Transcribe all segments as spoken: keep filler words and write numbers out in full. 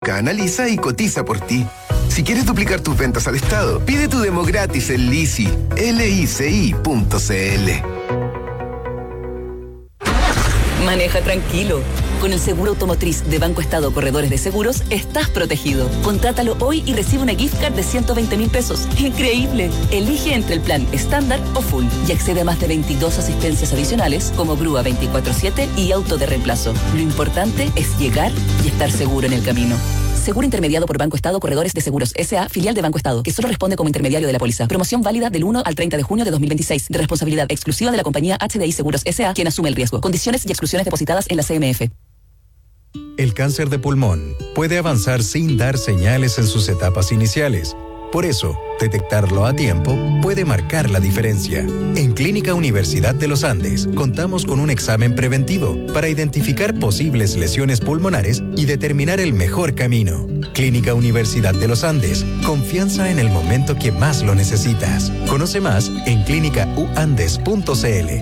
Busca, analiza y cotiza por ti. Si quieres duplicar tus ventas al Estado, pide tu demo gratis en Lici, L I C I punto C L. Maneja tranquilo. Con el seguro automotriz de Banco Estado Corredores de Seguros, estás protegido. Contrátalo hoy y recibe una gift card de ciento veinte mil pesos. ¡Increíble! Elige entre el plan estándar o full y accede a más de veintidós asistencias adicionales como grúa veinticuatro siete y auto de reemplazo. Lo importante es llegar y estar seguro en el camino. Seguro intermediado por Banco Estado Corredores de Seguros S A, filial de Banco Estado, que solo responde como intermediario de la póliza. Promoción válida del uno al treinta de junio de dos mil veintiséis, de responsabilidad exclusiva de la compañía H D I Seguros S A, quien asume el riesgo. Condiciones y exclusiones depositadas en la C M F. El cáncer de pulmón puede avanzar sin dar señales en sus etapas iniciales. Por eso, detectarlo a tiempo puede marcar la diferencia. En Clínica Universidad de los Andes, contamos con un examen preventivo para identificar posibles lesiones pulmonares y determinar el mejor camino. Clínica Universidad de los Andes, confianza en el momento que más lo necesitas. Conoce más en clínica u andes punto c l.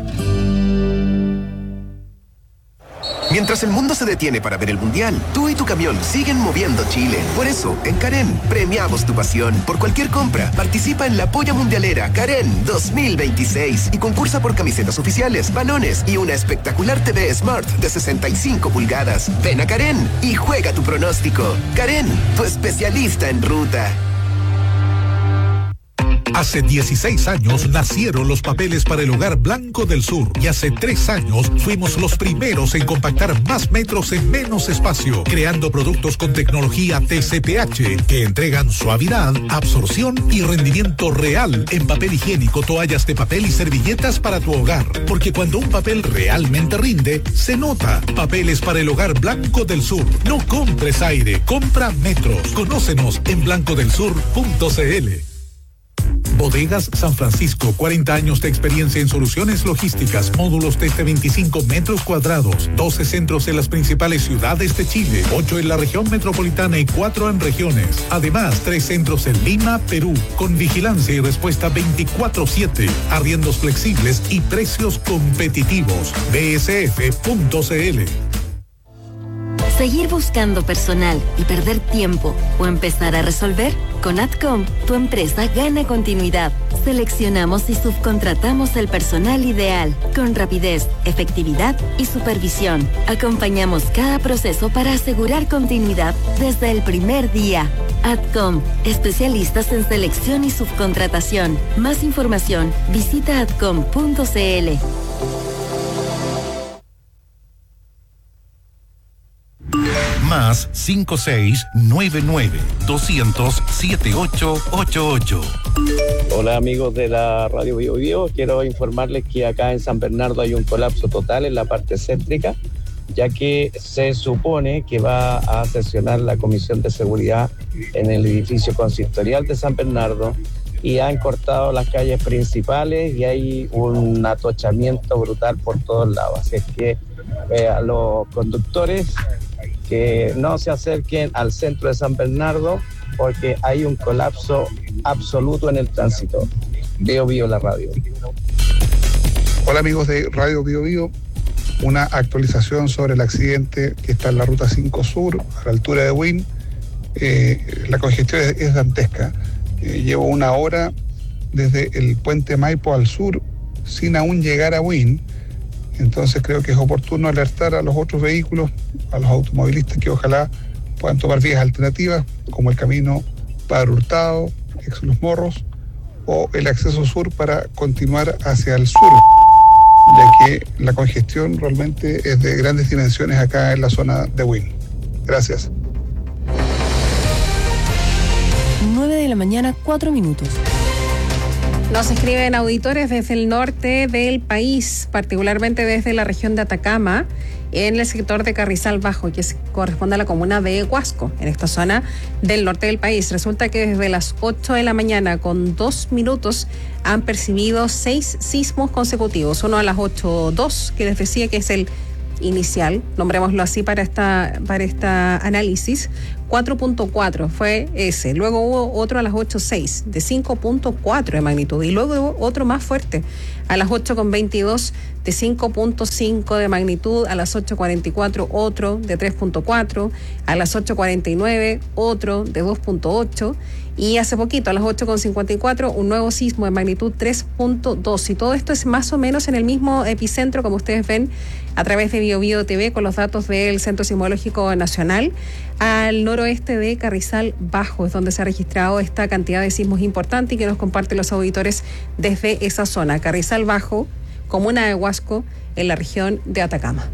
Mientras el mundo se detiene para ver el Mundial, tú y tu camión siguen moviendo Chile. Por eso, en Karen, premiamos tu pasión. Por cualquier compra, participa en la Polla Mundialera Karen dos mil veintiséis y concursa por camisetas oficiales, balones y una espectacular T V Smart de sesenta y cinco pulgadas. Ven a Karen y juega tu pronóstico. Karen, tu especialista en ruta. Hace dieciséis años nacieron los papeles para el Hogar Blanco del Sur y hace tres años fuimos los primeros en compactar más metros en menos espacio, creando productos con tecnología T C P H que entregan suavidad, absorción y rendimiento real en papel higiénico, toallas de papel y servilletas para tu hogar. Porque cuando un papel realmente rinde, se nota. Papeles para el Hogar Blanco del Sur. No compres aire, compra metros. Conócenos en blanco del sur punto c l. Bodegas San Francisco, cuarenta años de experiencia en soluciones logísticas, módulos desde veinticinco metros cuadrados, doce centros en las principales ciudades de Chile, ocho en la región metropolitana y cuatro en regiones. Además, tres centros en Lima, Perú, con vigilancia y respuesta veinticuatro siete, arriendos flexibles y precios competitivos. b s f punto c l. Seguir buscando personal y perder tiempo o empezar a resolver, con Adcom, tu empresa gana continuidad. Seleccionamos y subcontratamos el personal ideal, con rapidez, efectividad y supervisión. Acompañamos cada proceso para asegurar continuidad desde el primer día. Adcom, especialistas en selección y subcontratación. Más información, visita adcom punto c l. Más cinco seis nueve nueve dos cero cero siete ocho ocho ocho. Hola amigos de la Radio Bio Bio, quiero informarles que acá en San Bernardo hay un colapso total en la parte céntrica, ya que se supone que va a sesionar la Comisión de Seguridad en el edificio consistorial de San Bernardo y han cortado las calles principales y hay un atochamiento brutal por todos lados. Así es que eh, a los conductores que no se acerquen al centro de San Bernardo porque hay un colapso absoluto en el tránsito. Bio Bio la radio. Hola amigos de Radio Bio Bio, una actualización sobre el accidente que está en la ruta cinco Sur, a la altura de Wynn. Eh, la congestión es, es dantesca. Eh, llevo una hora desde el puente Maipo al sur sin aún llegar a Wynn. Entonces creo que es oportuno alertar a los otros vehículos, a los automovilistas que ojalá puedan tomar vías alternativas, como el camino Padre Hurtado, ex Los Morros, o el acceso sur para continuar hacia el sur, ya que la congestión realmente es de grandes dimensiones acá en la zona de Wynn. Gracias. nueve de la mañana, cuatro minutos. Nos escriben auditores desde el norte del país, particularmente desde la región de Atacama, en el sector de Carrizal Bajo, que corresponde a la comuna de Huasco, en esta zona del norte del país. Resulta que desde las ocho de la mañana con dos minutos han percibido seis sismos consecutivos. Uno a las ocho dos, que les decía que es el inicial, nombrémoslo así para esta para este análisis, cuatro punto cuatro fue ese. Luego hubo otro a las ocho seis de cinco punto cuatro de magnitud. Y luego hubo otro más fuerte a las ocho con veintidós de cinco punto cinco de magnitud. A las ocho cuarenta y cuatro otro de tres punto cuatro. A las ocho cuarenta y nueve otro de dos punto ocho. Y hace poquito, a las ocho con cincuenta y cuatro, un nuevo sismo de magnitud tres punto dos. Y todo esto es más o menos en el mismo epicentro, como ustedes ven, a través de Bio Bio T V, con los datos del Centro Sismológico Nacional, al noroeste de Carrizal Bajo, es donde se ha registrado esta cantidad de sismos importante y que nos comparten los auditores desde esa zona. Carrizal Bajo, comuna de Huasco, en la región de Atacama.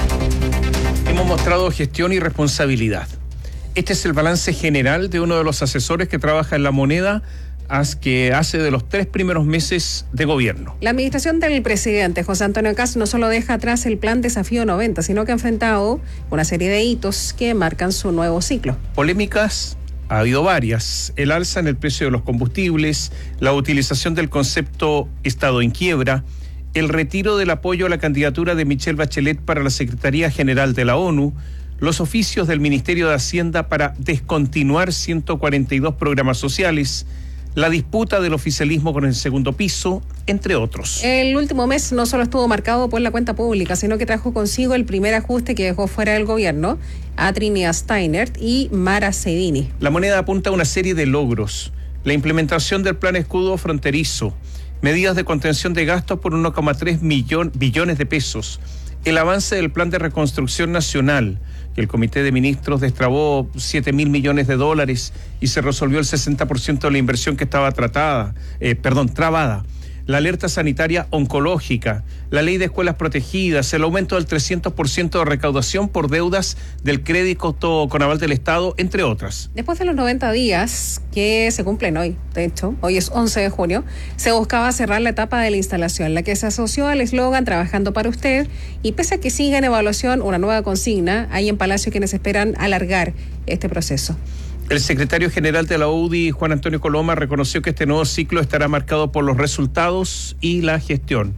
Hemos mostrado gestión y responsabilidad. Este es el balance general de uno de los asesores que trabaja en La Moneda, que hace de los tres primeros meses de gobierno. La administración del presidente José Antonio Kast no solo deja atrás el plan Desafío noventa, sino que ha enfrentado una serie de hitos que marcan su nuevo ciclo. Polémicas ha habido varias. El alza en el precio de los combustibles, la utilización del concepto Estado en quiebra, el retiro del apoyo a la candidatura de Michelle Bachelet para la Secretaría General de la ONU, los oficios del Ministerio de Hacienda para descontinuar ciento cuarenta y dos programas sociales, la disputa del oficialismo con el segundo piso, entre otros. El último mes no solo estuvo marcado por la cuenta pública, sino que trajo consigo el primer ajuste que dejó fuera del gobierno a Trinidad Steinert y Mara Sedini. La Moneda apunta a una serie de logros: la implementación del plan escudo fronterizo, medidas de contención de gastos por uno coma tres billones de pesos, el avance del plan de reconstrucción nacional, que el Comité de Ministros destrabó siete mil millones de dólares y se resolvió el sesenta por ciento de la inversión que estaba tratada, eh, perdón, trabada. La alerta sanitaria oncológica, la ley de escuelas protegidas, el aumento del trescientos por ciento de recaudación por deudas del crédito con aval del Estado, entre otras. Después de los noventa días que se cumplen hoy, de hecho, hoy es once de junio, se buscaba cerrar la etapa de la instalación, la que se asoció al eslogan Trabajando para usted, y pese a que siga en evaluación una nueva consigna, hay en Palacio quienes esperan alargar este proceso. El secretario general de la U D I, Juan Antonio Coloma, reconoció que este nuevo ciclo estará marcado por los resultados y la gestión.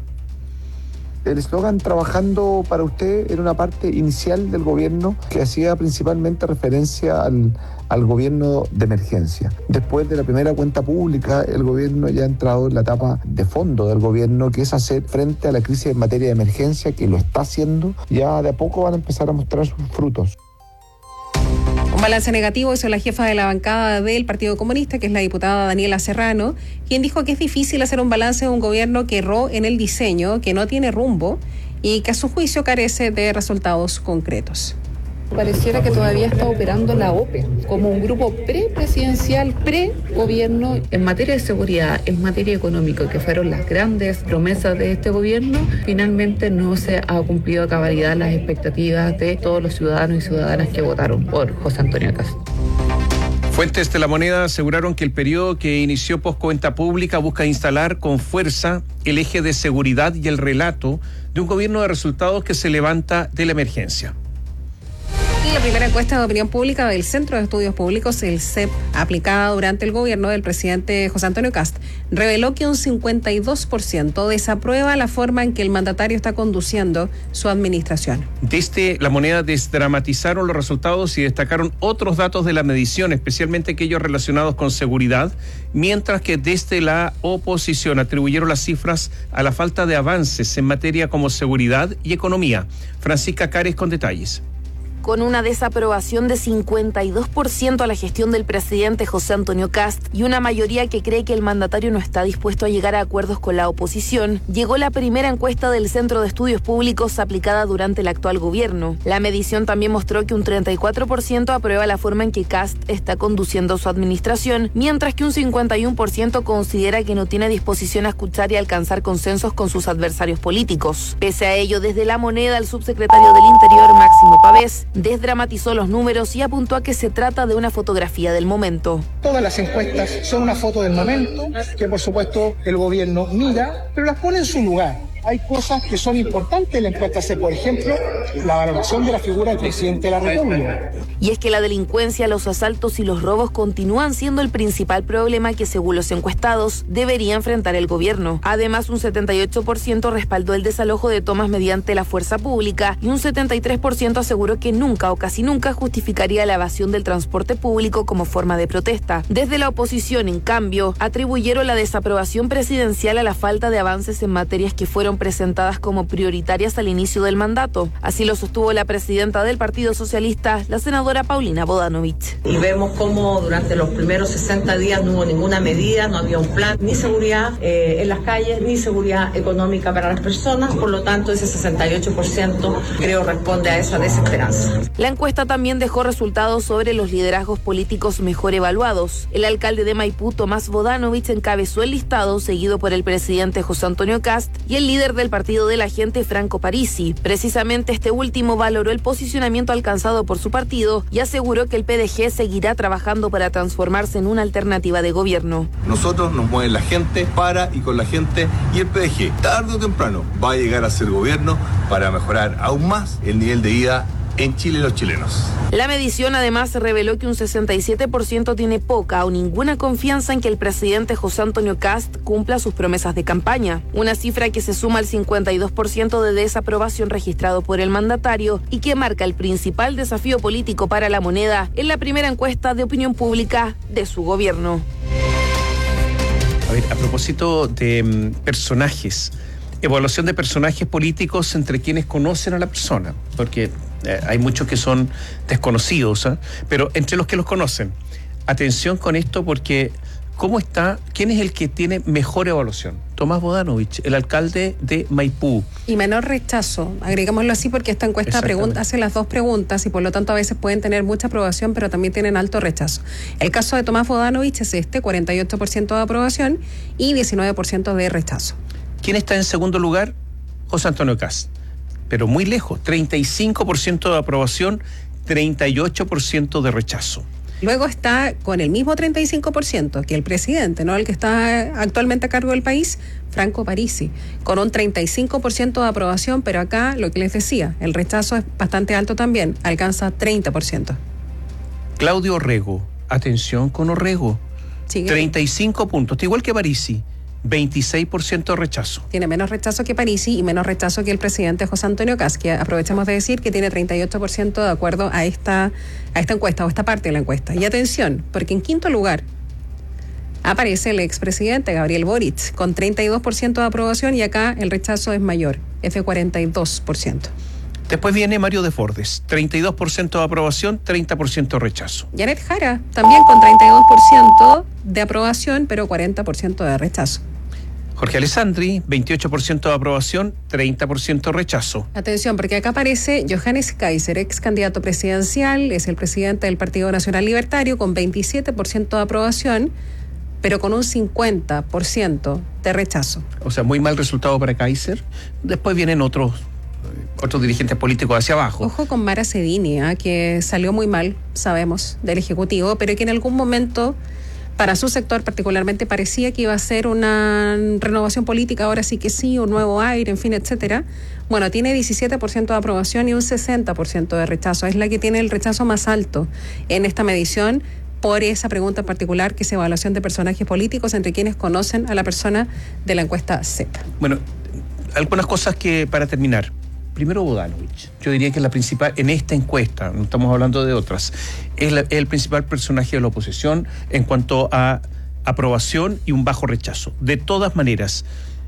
El eslogan Trabajando para usted era una parte inicial del gobierno que hacía principalmente referencia al, al gobierno de emergencia. Después de la primera cuenta pública, el gobierno ya ha entrado en la etapa de fondo del gobierno, que es hacer frente a la crisis en materia de emergencia, que lo está haciendo. Ya de a poco van a empezar a mostrar sus frutos. Un balance negativo hizo la jefa de la bancada del Partido Comunista, que es la diputada Daniela Serrano, quien dijo que es difícil hacer un balance de un gobierno que erró en el diseño, que no tiene rumbo y que a su juicio carece de resultados concretos. Pareciera que todavía está operando la O P E como un grupo pre-presidencial, pre-gobierno en materia de seguridad, en materia económica, que fueron las grandes promesas de este gobierno. Finalmente no se ha cumplido a cabalidad las expectativas de todos los ciudadanos y ciudadanas que votaron por José Antonio Kast. Fuentes de La Moneda aseguraron que el periodo que inició poscuenta pública busca instalar con fuerza el eje de seguridad y el relato de un gobierno de resultados que se levanta de la emergencia. Y la primera encuesta de opinión pública del Centro de Estudios Públicos, el C E P, aplicada durante el gobierno del presidente José Antonio Kast, reveló que un cincuenta y dos por ciento desaprueba la forma en que el mandatario está conduciendo su administración. Desde La Moneda desdramatizaron los resultados y destacaron otros datos de la medición, especialmente aquellos relacionados con seguridad, mientras que desde la oposición atribuyeron las cifras a la falta de avances en materia como seguridad y economía. Francisca Cares con detalles. Con una desaprobación de cincuenta y dos por ciento a la gestión del presidente José Antonio Kast y una mayoría que cree que el mandatario no está dispuesto a llegar a acuerdos con la oposición, llegó la primera encuesta del Centro de Estudios Públicos aplicada durante el actual gobierno. La medición también mostró que un treinta y cuatro por ciento aprueba la forma en que Kast está conduciendo su administración, mientras que un cincuenta y uno por ciento considera que no tiene disposición a escuchar y alcanzar consensos con sus adversarios políticos. Pese a ello, desde La Moneda, el subsecretario del Interior, Máximo Pavés, desdramatizó los números y apuntó a que se trata de una fotografía del momento. Todas las encuestas son una foto del momento, que por supuesto el gobierno mira, pero las pone en su lugar. hay cosas que son importantes en la encuesta C, por ejemplo, la valoración de la figura del presidente de la República. Y es que la delincuencia, los asaltos y los robos continúan siendo el principal problema que, según los encuestados, debería enfrentar el gobierno. Además, un setenta y ocho por ciento respaldó el desalojo de tomas mediante la fuerza pública y un setenta y tres por ciento aseguró que nunca o casi nunca justificaría la evasión del transporte público como forma de protesta. Desde la oposición, en cambio, atribuyeron la desaprobación presidencial a la falta de avances en materias que fueron presentadas como prioritarias al inicio del mandato. Así lo sostuvo la presidenta del Partido Socialista, la senadora Paulina Bodanovich. Y vemos cómo durante los primeros sesenta días no hubo ninguna medida, no había un plan, ni seguridad eh, en las calles, ni seguridad económica para las personas. Por lo tanto, ese sesenta y ocho por ciento creo responde a esa desesperanza. La encuesta también dejó resultados sobre los liderazgos políticos mejor evaluados. El alcalde de Maipú, Tomás Bodanovich, encabezó el listado, seguido por el presidente José Antonio Kast y el líder del Partido de la Gente, Franco Parisi. Precisamente este último valoró el posicionamiento alcanzado por su partido y aseguró que el P D G seguirá trabajando para transformarse en una alternativa de gobierno. Nosotros nos mueve la gente, para y con la gente, y el P D G, tarde o temprano, va a llegar a ser gobierno para mejorar aún más el nivel de vida en Chile y los chilenos. La medición además reveló que un sesenta y siete por ciento tiene poca o ninguna confianza en que el presidente José Antonio Kast cumpla sus promesas de campaña, una cifra que se suma al cincuenta y dos por ciento de desaprobación registrado por el mandatario y que marca el principal desafío político para la moneda en la primera encuesta de opinión pública de su gobierno. A ver, a propósito de um, personajes, evaluación de personajes políticos entre quienes conocen a la persona, porque eh, hay muchos que son desconocidos, ¿eh? Pero entre los que los conocen, atención con esto, porque ¿cómo está? ¿Quién es el que tiene mejor evaluación? Tomás Bodanovich, el alcalde de Maipú. Y menor rechazo, agregámoslo así, porque esta encuesta pregunta, hace las dos preguntas y por lo tanto a veces pueden tener mucha aprobación, pero también tienen alto rechazo. El caso de Tomás Bodanovich es este, cuarenta y ocho por ciento de aprobación y diecinueve por ciento de rechazo. ¿Quién está en segundo lugar? José Antonio Kast, pero muy lejos, treinta y cinco por ciento de aprobación, treinta y ocho por ciento de rechazo. Luego está con el mismo treinta y cinco por ciento que el presidente, ¿no? El que está actualmente a cargo del país, Franco Parisi, con un treinta y cinco por ciento de aprobación, pero acá lo que les decía, el rechazo es bastante alto también, alcanza treinta por ciento. Claudio Orrego, atención con Orrego, Sigue. treinta y cinco puntos, igual que Parisi. veintiséis por ciento de rechazo. Tiene menos rechazo que Parisi y menos rechazo que el presidente José Antonio Kast, que aprovechamos de decir que tiene treinta y ocho por ciento de acuerdo a esta, a esta encuesta o esta parte de la encuesta. Y atención, porque en quinto lugar aparece el expresidente Gabriel Boric con treinta y dos por ciento de aprobación y acá el rechazo es mayor, es de cuarenta y dos por ciento. Después viene Mario Desbordes, treinta y dos por ciento de aprobación, treinta por ciento de rechazo. Janet Jara, también con treinta y dos por ciento de aprobación, pero cuarenta por ciento de rechazo. Jorge Alessandri, veintiocho por ciento de aprobación, treinta por ciento rechazo. Atención, porque acá aparece Johannes Kaiser, ex candidato presidencial, es el presidente del Partido Nacional Libertario, con veintisiete por ciento de aprobación, pero con un cincuenta por ciento de rechazo. O sea, muy mal resultado para Kaiser. Después vienen otros, otros dirigentes políticos hacia abajo. Ojo con Mara Cedini, ¿eh? Que salió muy mal, sabemos, del Ejecutivo, pero que en algún momento, para su sector particularmente, parecía que iba a ser una renovación política, ahora sí que sí, un nuevo aire, en fin, etcétera. Bueno, tiene diecisiete por ciento de aprobación y un sesenta por ciento de rechazo. Es la que tiene el rechazo más alto en esta medición, por esa pregunta en particular, que es evaluación de personajes políticos entre quienes conocen a la persona de la encuesta Z. Bueno, algunas cosas que, para terminar. Primero, Bodanovich. Yo diría que la principal, en esta encuesta, no estamos hablando de otras, es la, el principal personaje de la oposición en cuanto a aprobación y un bajo rechazo. De todas maneras,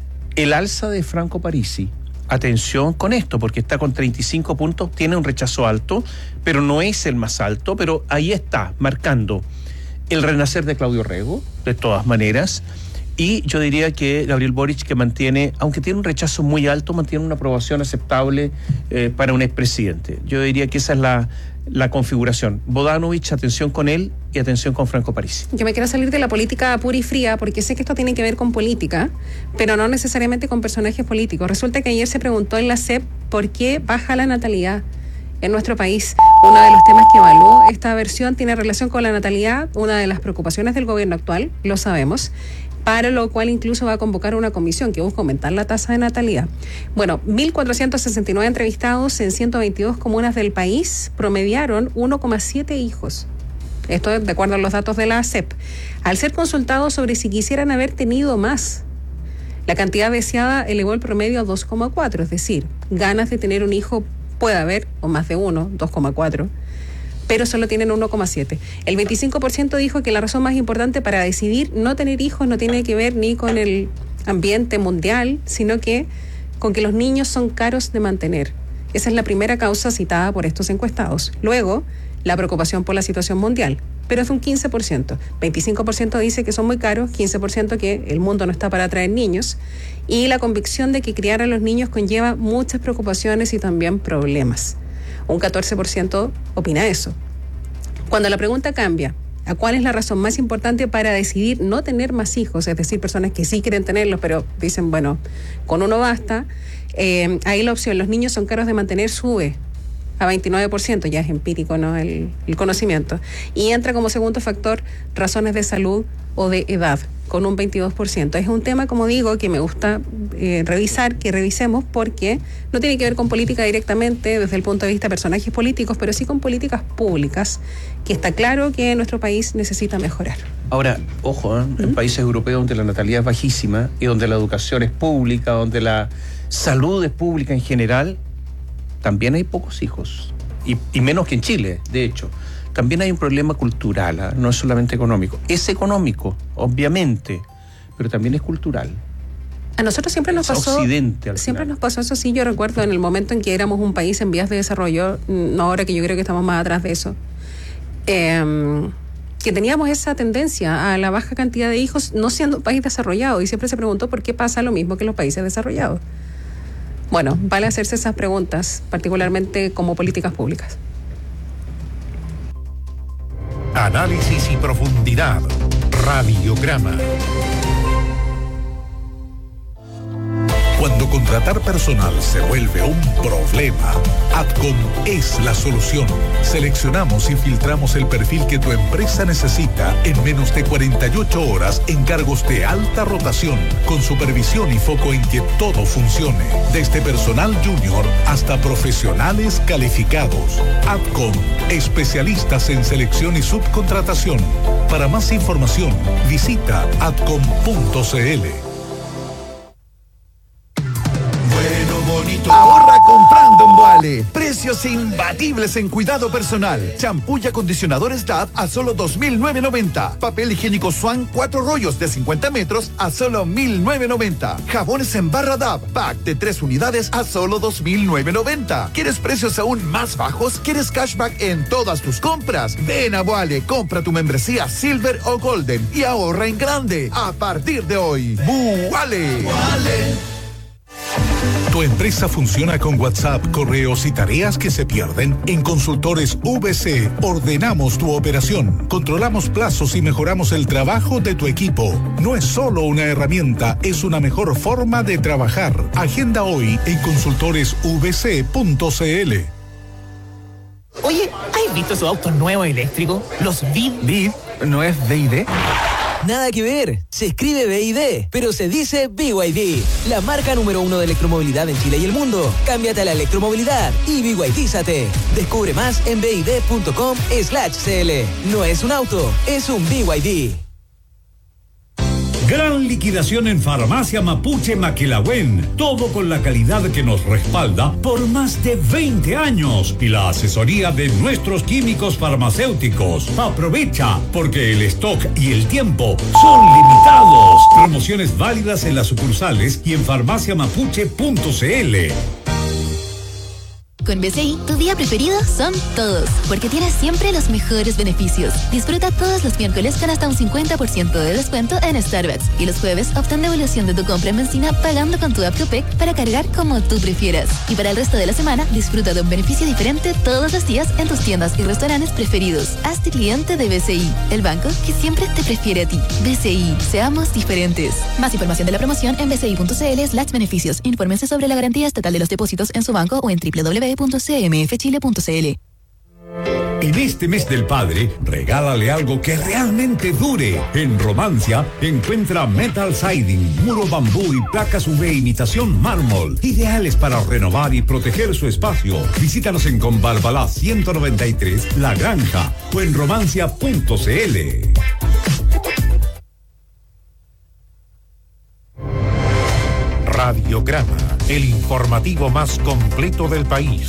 el alza de Franco Parisi, atención con esto, porque está con treinta y cinco puntos, tiene un rechazo alto, pero no es el más alto, pero ahí está, marcando el renacer de Claudio Orrego, de todas maneras. Y yo diría que Gabriel Boric, que mantiene, aunque tiene un rechazo muy alto, mantiene una aprobación aceptable eh, para un expresidente. Yo diría que esa es la, la configuración. Bodanovich, atención con él y atención con Franco Parisi. Yo me quiero salir de la política pura y fría, porque sé que esto tiene que ver con política, pero no necesariamente con personajes políticos. Resulta que ayer se preguntó en la C E P por qué baja la natalidad en nuestro país. Uno de los temas que evaluó esta versión tiene relación con la natalidad, una de las preocupaciones del gobierno actual, lo sabemos. para lo cual incluso va a convocar una comisión que busca aumentar la tasa de natalidad. Bueno, mil cuatrocientos sesenta y nueve entrevistados en ciento veintidós comunas del país promediaron uno coma siete hijos. Esto es de acuerdo a los datos de la A C E P. Al ser consultados sobre si quisieran haber tenido más, la cantidad deseada elevó el promedio a dos coma cuatro, es decir, ganas de tener un hijo puede haber, o más de uno, dos coma cuatro, pero solo tienen uno coma siete. El veinticinco por ciento dijo que la razón más importante para decidir no tener hijos no tiene que ver ni con el ambiente mundial, sino que con que los niños son caros de mantener. Esa es la primera causa citada por estos encuestados. Luego, la preocupación por la situación mundial, pero es un quince por ciento. veinticinco por ciento dice que son muy caros, quince por ciento que el mundo no está para atraer niños, y la convicción de que criar a los niños conlleva muchas preocupaciones y también problemas. Un catorce por ciento opina eso. Cuando la pregunta cambia a cuál es la razón más importante para decidir no tener más hijos, es decir, personas que sí quieren tenerlos, pero dicen, bueno, con uno basta, eh, ahí la opción, los niños son caros de mantener, sube a veintinueve por ciento, ya es empírico, ¿no?, el, el conocimiento. Y entra como segundo factor razones de salud o de edad, con un veintidós por ciento. Es un tema, como digo, que me gusta eh, revisar, que revisemos, porque no tiene que ver con política directamente desde el punto de vista de personajes políticos, pero sí con políticas públicas, que está claro que nuestro país necesita mejorar. Ahora, ojo, ¿eh? ¿Mm? En países europeos donde la natalidad es bajísima y donde la educación es pública, donde la salud es pública en general, también hay pocos hijos, y, y menos que en Chile, de hecho. También hay un problema cultural, ¿eh? No es solamente económico. Es económico, obviamente, pero también es cultural. A nosotros siempre nos pasó, Occidente, al siempre final. nos pasó eso, sí, yo recuerdo en el momento en que éramos un país en vías de desarrollo, no ahora que yo creo que estamos más atrás de eso, eh, que teníamos esa tendencia a la baja cantidad de hijos, no siendo un país desarrollado, y siempre se preguntó por qué pasa lo mismo que en los países desarrollados. Bueno, vale hacerse esas preguntas, particularmente como políticas públicas. Análisis y profundidad. Radiograma. Cuando contratar personal se vuelve un problema, Adcom es la solución. Seleccionamos y filtramos el perfil que tu empresa necesita en menos de cuarenta y ocho horas en cargos de alta rotación, con supervisión y foco en que todo funcione, desde personal junior hasta profesionales calificados. Adcom, especialistas en selección y subcontratación. Para más información, visita adcom punto c l. Ahorra comprando en Boale. Precios imbatibles en cuidado personal. Champú y acondicionadores D A B a solo dos mil novecientos noventa. Papel higiénico Swan cuatro rollos de cincuenta metros a solo mil novecientos noventa. Jabones en barra D A B, pack de tres unidades a solo dos mil novecientos noventa. ¿Quieres precios aún más bajos? ¿Quieres cashback en todas tus compras? Ven a Boale, compra tu membresía Silver o Golden y ahorra en grande. A partir de hoy, Boale. Boale. Tu empresa funciona con WhatsApp, correos y tareas que se pierden. En Consultores V C ordenamos tu operación, controlamos plazos y mejoramos el trabajo de tu equipo. No es solo una herramienta, es una mejor forma de trabajar. Agenda hoy en consultores v c punto c l. Oye, ¿has visto esos autos nuevos eléctricos? Los V I D. ¿V I D? ¿No es V I D? Nada que ver, se escribe B I D, pero se dice B Y D, la marca número uno de electromovilidad en Chile y el mundo. Cámbiate a la electromovilidad y B Y D-zate. Descubre más en bid punto com slash cl. No es un auto, es un B Y D. Gran liquidación en Farmacia Mapuche Maquilahuen. Todo con la calidad que nos respalda por más de veinte años y la asesoría de nuestros químicos farmacéuticos. Aprovecha, porque el stock y el tiempo son limitados. Promociones válidas en las sucursales y en farmacia mapuche punto c l. Con B C I, tu día preferido son todos, porque tienes siempre los mejores beneficios. Disfruta todos los miércoles con hasta un cincuenta por ciento de descuento en Starbucks y los jueves obtén devolución de tu compra en benzina pagando con tu app Copec para cargar como tú prefieras. Y para el resto de la semana, disfruta de un beneficio diferente todos los días en tus tiendas y restaurantes preferidos. Hazte cliente de B C I, el banco que siempre te prefiere a ti. B C I, seamos diferentes. Más información de la promoción en bci punto c l slash beneficios. Infórmense sobre la garantía estatal de los depósitos en su banco o en doble u doble u doble u punto c m f chile punto c l. En este mes del padre, regálale algo que realmente dure. En Romancia, encuentra metal siding, muro bambú y placas U V imitación mármol, ideales para renovar y proteger su espacio. Visítanos en Conbarbalá ciento noventa y tres, La Granja, o en romancia punto c l. Radiograma, el informativo más completo del país.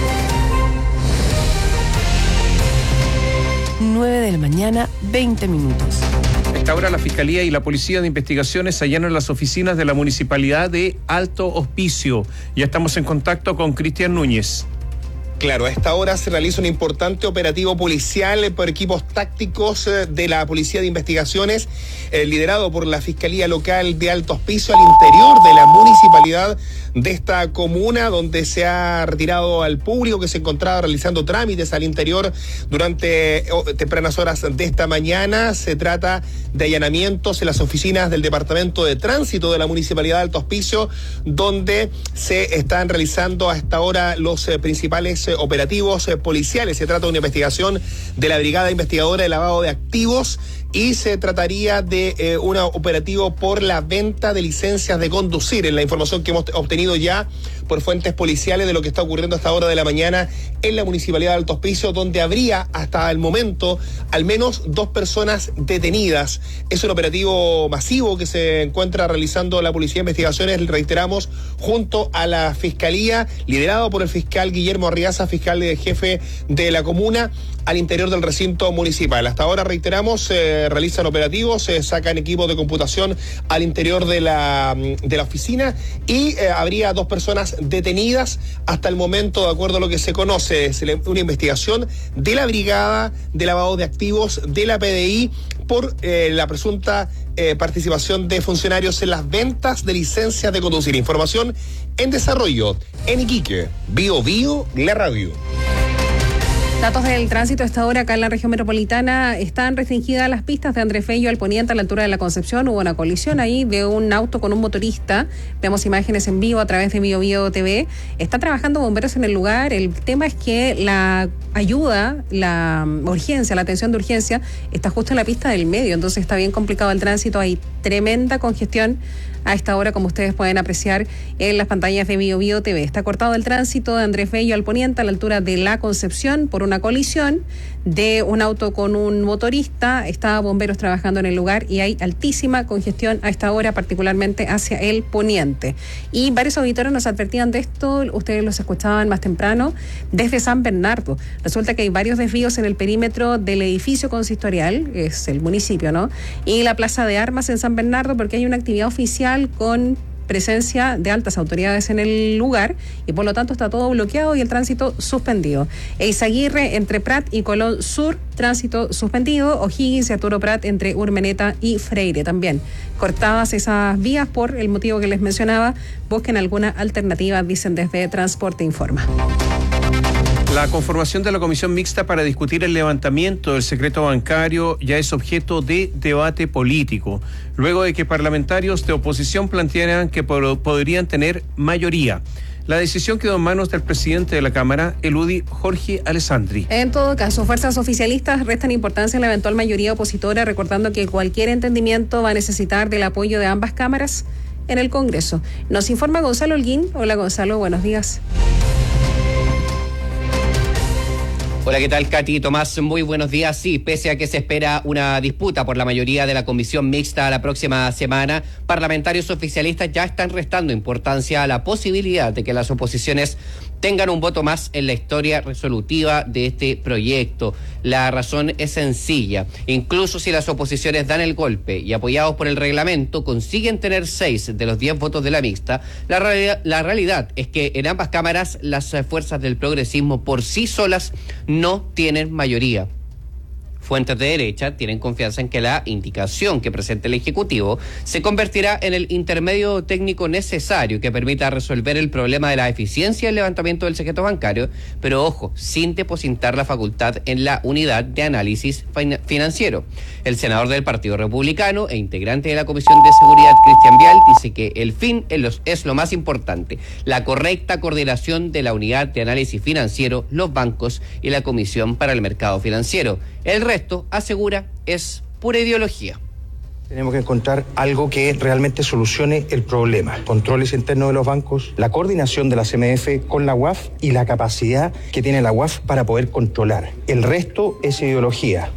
nueve de la mañana, veinte minutos. A esta hora la Fiscalía y la Policía de Investigaciones allanan las oficinas de la Municipalidad de Alto Hospicio. Ya estamos en contacto con Cristian Núñez. Claro, a esta hora se realiza un importante operativo policial por equipos tácticos de la Policía de Investigaciones, eh, liderado por la Fiscalía Local de Alto Hospicio, al interior de la municipalidad de esta comuna, donde se ha retirado al público que se encontraba realizando trámites al interior durante oh, tempranas horas de esta mañana. Se trata de allanamientos en las oficinas del Departamento de Tránsito de la Municipalidad de Alto Hospicio, donde se están realizando a esta hora los eh, principales operativos eh, policiales. Se trata de una investigación de la Brigada Investigadora de Lavado de Activos y se trataría de eh, un operativo por la venta de licencias de conducir. En la información que hemos obtenido ya por fuentes policiales de lo que está ocurriendo a esta hora de la mañana en la Municipalidad de Alto Hospicio, donde habría hasta el momento al menos dos personas detenidas. Es un operativo masivo que se encuentra realizando la Policía de Investigaciones, reiteramos, junto a la Fiscalía, liderado por el fiscal Guillermo Arriaza, fiscal de jefe de la comuna, al interior del recinto municipal. Hasta ahora, reiteramos, se eh, realizan operativos, se sacan equipos de computación al interior de la, de la oficina y eh, habría dos personas detenidas hasta el momento, de acuerdo a lo que se conoce. Es una investigación de la Brigada de Lavado de Activos de la P D I por eh, la presunta eh, participación de funcionarios en las ventas de licencias de conducir. Información en desarrollo en Iquique. Bio Bio, la radio. Datos del tránsito a esta hora acá en la región metropolitana. Están restringidas las pistas de Andrés Bello al poniente a la altura de la Concepción. Hubo una colisión ahí de un auto con un motorista. Vemos imágenes en vivo a través de Bio Bio T V. Está trabajando bomberos en el lugar. El tema es que la ayuda, la urgencia, la atención de urgencia está justo en la pista del medio. Entonces está bien complicado el tránsito. Hay tremenda congestión a esta hora, como ustedes pueden apreciar en las pantallas de Bio Bio T V. Está cortado el tránsito de Andrés Bello al poniente a la altura de la Concepción por una colisión de un auto con un motorista. Está bomberos trabajando en el lugar y hay altísima congestión a esta hora, particularmente hacia el poniente. Y varios auditores nos advertían de esto, ustedes los escuchaban más temprano, desde San Bernardo. Resulta que hay varios desvíos en el perímetro del edificio consistorial, es el municipio, ¿no? Y la Plaza de Armas en San Bernardo, porque hay una actividad oficial con presencia de altas autoridades en el lugar y por lo tanto está todo bloqueado y el tránsito suspendido. Eizaguirre entre Prat y Colón Sur, tránsito suspendido. O'Higgins y Arturo Prat entre Urmeneta y Freire también. Cortadas esas vías por el motivo que les mencionaba. Busquen alguna alternativa, dicen desde Transporte Informa. La conformación de la comisión mixta para discutir el levantamiento del secreto bancario ya es objeto de debate político, luego de que parlamentarios de oposición plantearan que por, podrían tener mayoría. La decisión quedó en manos del presidente de la Cámara, el U D I, Jorge Alessandri. En todo caso, fuerzas oficialistas restan importancia en la eventual mayoría opositora, recordando que cualquier entendimiento va a necesitar del apoyo de ambas cámaras en el Congreso. Nos informa Gonzalo Holguín. Hola Gonzalo, buenos días. Hola, ¿qué tal, Katy? Tomás, muy buenos días. Sí, pese a que se espera una disputa por la mayoría de la comisión mixta la próxima semana, parlamentarios oficialistas ya están restando importancia a la posibilidad de que las oposiciones tengan un voto más en la historia resolutiva de este proyecto. La razón es sencilla. Incluso si las oposiciones dan el golpe y apoyados por el reglamento consiguen tener seis de los diez votos de la mixta, la, realidad, la realidad es que en ambas cámaras las fuerzas del progresismo por sí solas no tienen mayoría. Fuentes de derecha tienen confianza en que la indicación que presente el Ejecutivo se convertirá en el intermedio técnico necesario que permita resolver el problema de la eficiencia del levantamiento del secreto bancario, pero ojo, sin depositar la facultad en la unidad de análisis fin- financiero. El senador del Partido Republicano e integrante de la Comisión de Seguridad, Cristian Vial, dice que el fin es lo más importante, la correcta coordinación de la unidad de análisis financiero, los bancos y la Comisión para el Mercado Financiero. El resto, asegura, es pura ideología. Tenemos que encontrar algo que realmente solucione el problema. Controles internos de los bancos, la coordinación de la C M F con la U A F y la capacidad que tiene la U A F para poder controlar. El resto es ideología.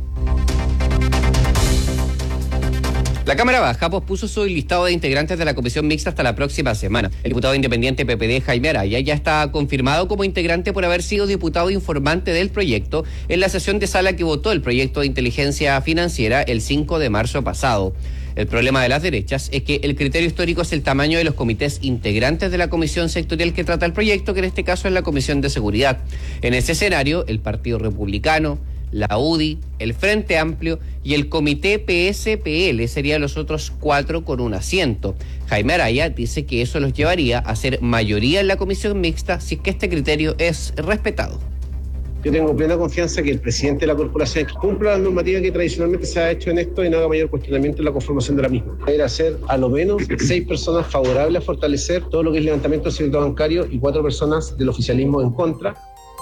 La Cámara Baja pospuso su listado de integrantes de la comisión mixta hasta la próxima semana. El diputado independiente P P D, Jaime Araya, ya está confirmado como integrante por haber sido diputado informante del proyecto en la sesión de sala que votó el proyecto de inteligencia financiera el cinco de marzo pasado. El problema de las derechas es que el criterio histórico es el tamaño de los comités integrantes de la comisión sectorial que trata el proyecto, que en este caso es la Comisión de Seguridad. En ese escenario, el Partido Republicano, la U D I, el Frente Amplio y el Comité P S P L serían los otros cuatro con un asiento. Jaime Araya dice que eso los llevaría a ser mayoría en la comisión mixta si es que este criterio es respetado. Yo tengo plena confianza que el presidente de la corporación cumpla la normativa que tradicionalmente se ha hecho en esto y no haga mayor cuestionamiento en la conformación de la misma. Era ser a lo menos seis personas favorables a fortalecer todo lo que es levantamiento del secreto bancario y cuatro personas del oficialismo en contra.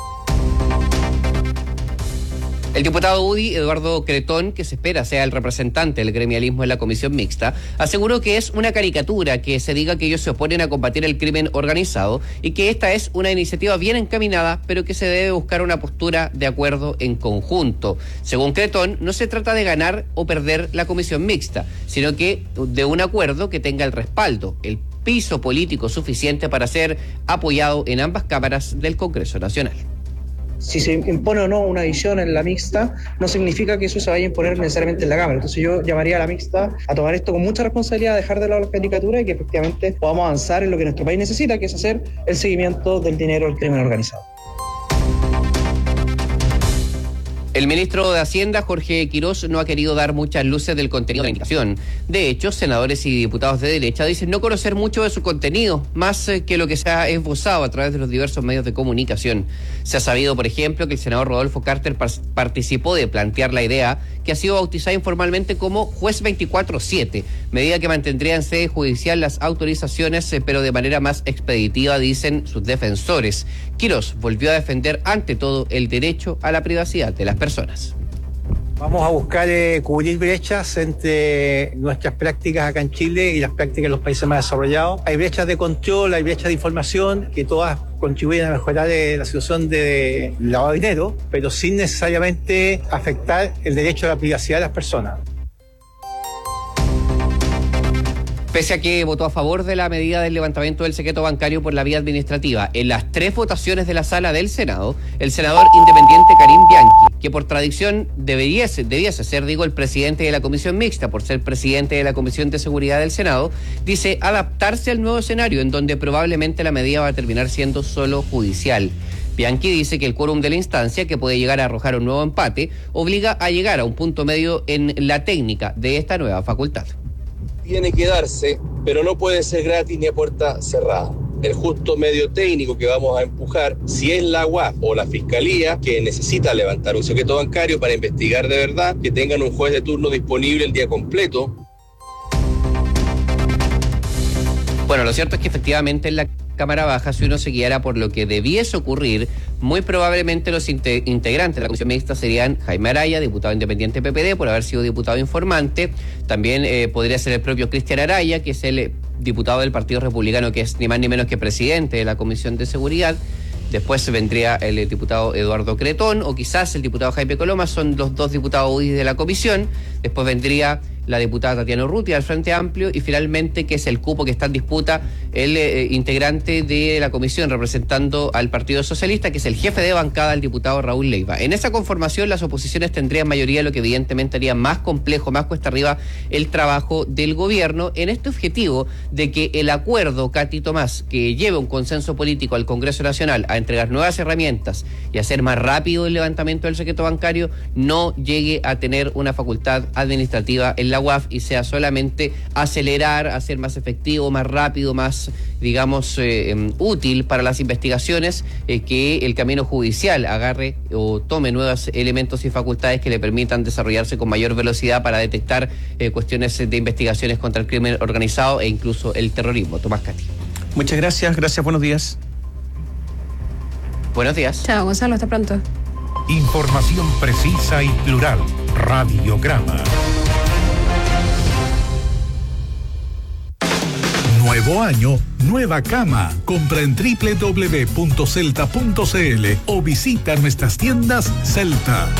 El diputado U D I, Eduardo Cretón, que se espera sea el representante del gremialismo en la comisión mixta, aseguró que es una caricatura que se diga que ellos se oponen a combatir el crimen organizado y que esta es una iniciativa bien encaminada, pero que se debe buscar una postura de acuerdo en conjunto. Según Cretón, no se trata de ganar o perder la comisión mixta, sino que de un acuerdo que tenga el respaldo, el piso político suficiente para ser apoyado en ambas cámaras del Congreso Nacional. Si se impone o no una visión en la mixta, no significa que eso se vaya a imponer necesariamente en la Cámara. Entonces yo llamaría a la mixta a tomar esto con mucha responsabilidad, a dejar de lado la caricatura y que efectivamente podamos avanzar en lo que nuestro país necesita, que es hacer el seguimiento del dinero del crimen organizado. El ministro de Hacienda, Jorge Quirós, no ha querido dar muchas luces del contenido de la indicación. De hecho, senadores y diputados de derecha dicen no conocer mucho de su contenido, más que lo que se ha esbozado a través de los diversos medios de comunicación. Se ha sabido, por ejemplo, que el senador Rodolfo Carter participó de plantear la idea que ha sido bautizada informalmente como Juez veinticuatro siete, medida que mantendría en sede judicial las autorizaciones, pero de manera más expeditiva, dicen sus defensores. Quirós volvió a defender ante todo el derecho a la privacidad de las personas. Vamos a buscar eh, cubrir brechas entre nuestras prácticas acá en Chile y las prácticas en los países más desarrollados. Hay brechas de control, hay brechas de información que todas contribuyen a mejorar eh, la situación de lavado de dinero, pero sin necesariamente afectar el derecho a la privacidad de las personas. Pese a que votó a favor de la medida del levantamiento del secreto bancario por la vía administrativa, en las tres votaciones de la sala del Senado, el senador independiente Karim Bianchi, que por tradición debiese, debiese ser, digo, el presidente de la comisión mixta, por ser presidente de la Comisión de Seguridad del Senado, dice adaptarse al nuevo escenario en donde probablemente la medida va a terminar siendo solo judicial. Bianchi dice que el quórum de la instancia, que puede llegar a arrojar un nuevo empate, obliga a llegar a un punto medio en la técnica de esta nueva facultad. Tiene que darse, pero no puede ser gratis ni a puerta cerrada. El justo medio técnico que vamos a empujar, si es la U A F o la Fiscalía, que necesita levantar un secreto bancario para investigar de verdad, que tengan un juez de turno disponible el día completo. Bueno, lo cierto es que efectivamente en la Cámara Baja, si uno se guiara por lo que debiese ocurrir, muy probablemente los inte- integrantes de la comisión mixta serían Jaime Araya, diputado independiente P P D, por haber sido diputado informante. También eh, podría ser el propio Cristian Araya, que es el eh, diputado del Partido Republicano, que es ni más ni menos que presidente de la Comisión de Seguridad. Después vendría el eh, diputado Eduardo Cretón, o quizás el diputado Jaime Coloma, son los dos diputados U D I de la comisión. Después vendría la diputada Tatiana Urrutia del Frente Amplio, y finalmente que es el cupo que está en disputa el eh, integrante de la comisión representando al Partido Socialista, que es el jefe de bancada, el diputado Raúl Leiva. En esa conformación las oposiciones tendrían mayoría, lo que evidentemente haría más complejo, más cuesta arriba el trabajo del gobierno en este objetivo de que el acuerdo, Katy Tomás, que lleve un consenso político al Congreso Nacional a entregar nuevas herramientas y hacer más rápido el levantamiento del secreto bancario, no llegue a tener una facultad administrativa en la U A F y sea solamente acelerar, hacer más efectivo, más rápido, más, digamos, eh, útil para las investigaciones, eh, que el camino judicial agarre o tome nuevos elementos y facultades que le permitan desarrollarse con mayor velocidad para detectar eh, cuestiones de investigaciones contra el crimen organizado e incluso el terrorismo. Tomás Cati. Muchas gracias, gracias, buenos días. Buenos días. Chao, Gonzalo, hasta pronto. Información precisa y plural. Radiograma. Nuevo año, nueva cama. Compra en doble u doble u doble u punto celta punto c l o visita nuestras tiendas Celta.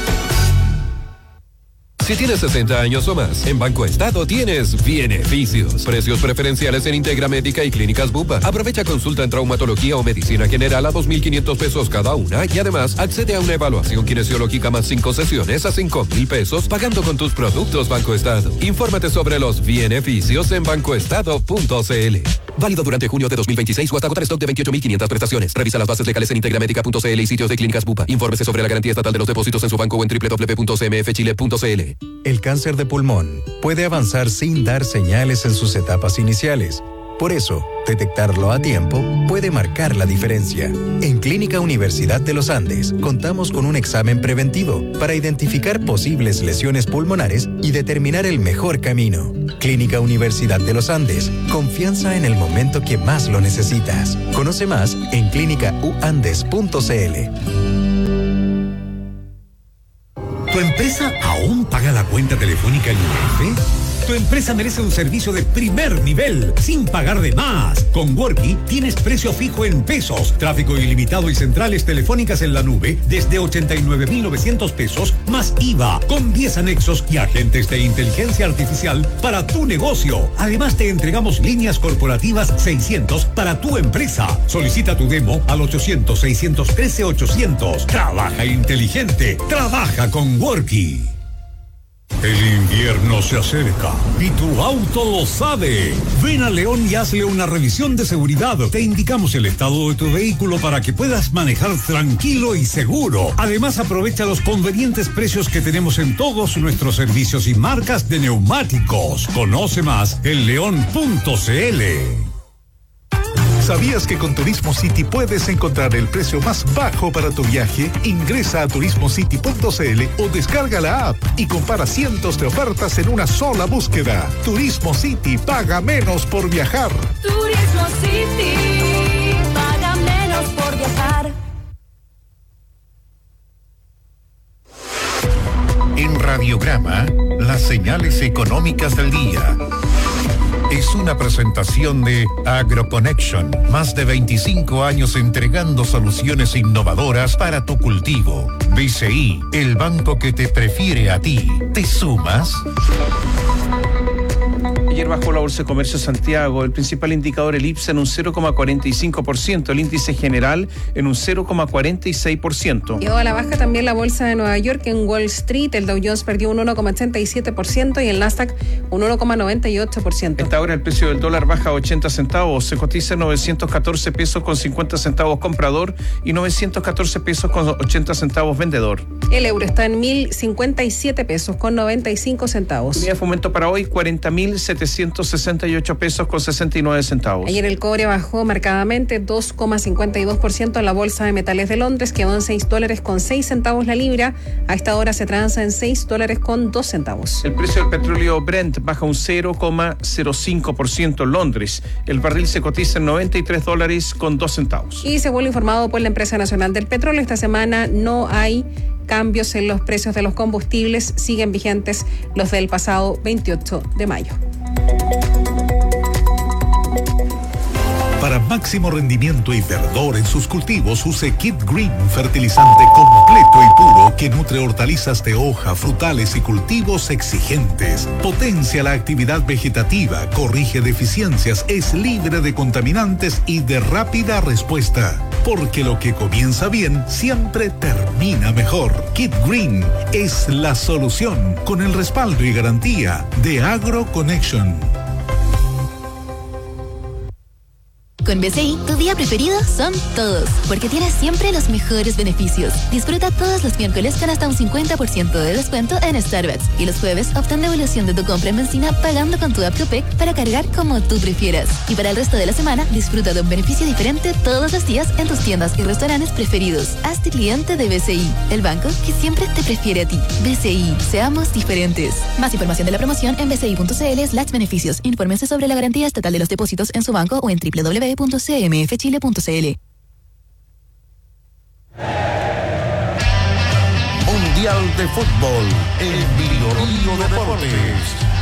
Si tienes sesenta años o más, en Banco Estado tienes beneficios. Precios preferenciales en Integra Médica y Clínicas Bupa. Aprovecha consulta en traumatología o medicina general a dos mil quinientos pesos cada una y además accede a una evaluación kinesiológica más cinco sesiones a cinco mil pesos pagando con tus productos Banco Estado. Infórmate sobre los beneficios en bancoestado punto c l. Válido durante junio de dos mil veintiséis o hasta agotar stock de veintiocho mil quinientas prestaciones. Revisa las bases legales en integramédica punto c l y sitios de Clínicas Bupa. Infórmese sobre la garantía estatal de los depósitos en su banco o en doble u doble u doble u punto c m f chile punto c l. El cáncer de pulmón puede avanzar sin dar señales en sus etapas iniciales. Por eso, detectarlo a tiempo puede marcar la diferencia. En Clínica Universidad de los Andes, contamos con un examen preventivo para identificar posibles lesiones pulmonares y determinar el mejor camino. Clínica Universidad de los Andes, confianza en el momento que más lo necesitas. Conoce más en clínica u andes punto c l. ¿Tu empresa aún paga la cuenta telefónica en U F? Tu empresa merece un servicio de primer nivel, sin pagar de más. Con Worky tienes precio fijo en pesos, tráfico ilimitado y centrales telefónicas en la nube desde ochenta y nueve mil novecientos pesos más I V A, con diez anexos y agentes de inteligencia artificial para tu negocio. Además te entregamos líneas corporativas seiscientos para tu empresa. Solicita tu demo al ochocientos, seiscientos trece, ochocientos. Trabaja inteligente, trabaja con Worky. El invierno se acerca y tu auto lo sabe. Ven a León y hazle una revisión de seguridad. Te indicamos el estado de tu vehículo para que puedas manejar tranquilo y seguro. Además, aprovecha los convenientes precios que tenemos en todos nuestros servicios y marcas de neumáticos. Conoce más en león punto c l. ¿Sabías que con Turismo City puedes encontrar el precio más bajo para tu viaje? Ingresa a turismo city punto c l o descarga la app y compara cientos de ofertas en una sola búsqueda. Turismo City, paga menos por viajar. Turismo City, paga menos por viajar. En Radiograma, las señales económicas del día. Es una presentación de AgroConnection, más de veinticinco años entregando soluciones innovadoras para tu cultivo. B C I, el banco que te prefiere a ti. ¿Te sumas? Ayer bajó la Bolsa de Comercio de Santiago, el principal indicador, el I P S A, en un cero coma cuarenta y cinco por ciento, el índice general en un cero coma cuarenta y seis por ciento. Llegó a la baja también la Bolsa de Nueva York. En Wall Street el Dow Jones perdió un uno coma ochenta y siete por ciento y el Nasdaq un uno coma noventa y ocho por ciento. Esta hora el precio del dólar baja a ochenta centavos, se cotiza en novecientos catorce pesos con cincuenta centavos comprador y novecientos catorce pesos con ochenta centavos vendedor. El euro está en mil cincuenta y siete pesos con noventa y cinco centavos. Unidad de fomento para hoy, cuarenta mil setecientos sesenta y ocho pesos con sesenta y nueve centavos. Ayer el cobre bajó marcadamente dos coma cincuenta y dos por ciento en la Bolsa de Metales de Londres, quedó en seis dólares con seis centavos la libra. A esta hora se transa en seis dólares con dos centavos. El precio del petróleo Brent baja un cero coma cero cinco por ciento en Londres. El barril se cotiza en noventa y tres dólares con dos centavos. Y según lo informado por la Empresa Nacional del Petróleo, esta semana no hay cambios en los precios de los combustibles, siguen vigentes los del pasado veintiocho de mayo. Para máximo rendimiento y verdor en sus cultivos, use Kid Green, fertilizante completo y puro que nutre hortalizas de hoja, frutales y cultivos exigentes. Potencia la actividad vegetativa, corrige deficiencias, es libre de contaminantes y de rápida respuesta. Porque lo que comienza bien siempre termina mejor. Kid Green es la solución con el respaldo y garantía de AgroConnection. Con B C I, tu día preferido son todos, porque tienes siempre los mejores beneficios. Disfruta todos los miércoles con hasta un cincuenta por ciento de descuento en Starbucks y los jueves obtén devolución de tu compra en benzina pagando con tu app Copec para cargar como tú prefieras. Y para el resto de la semana, disfruta de un beneficio diferente todos los días en tus tiendas y restaurantes preferidos. Hazte cliente de B C I, el banco que siempre te prefiere a ti. B C I, seamos diferentes. Más información de la promoción en bci.cl slash beneficios. Infórmense sobre la garantía estatal de los depósitos en su banco o en doble u doble u doble u punto c m f chile punto c l. Mundial de Fútbol en Villorío Deportes.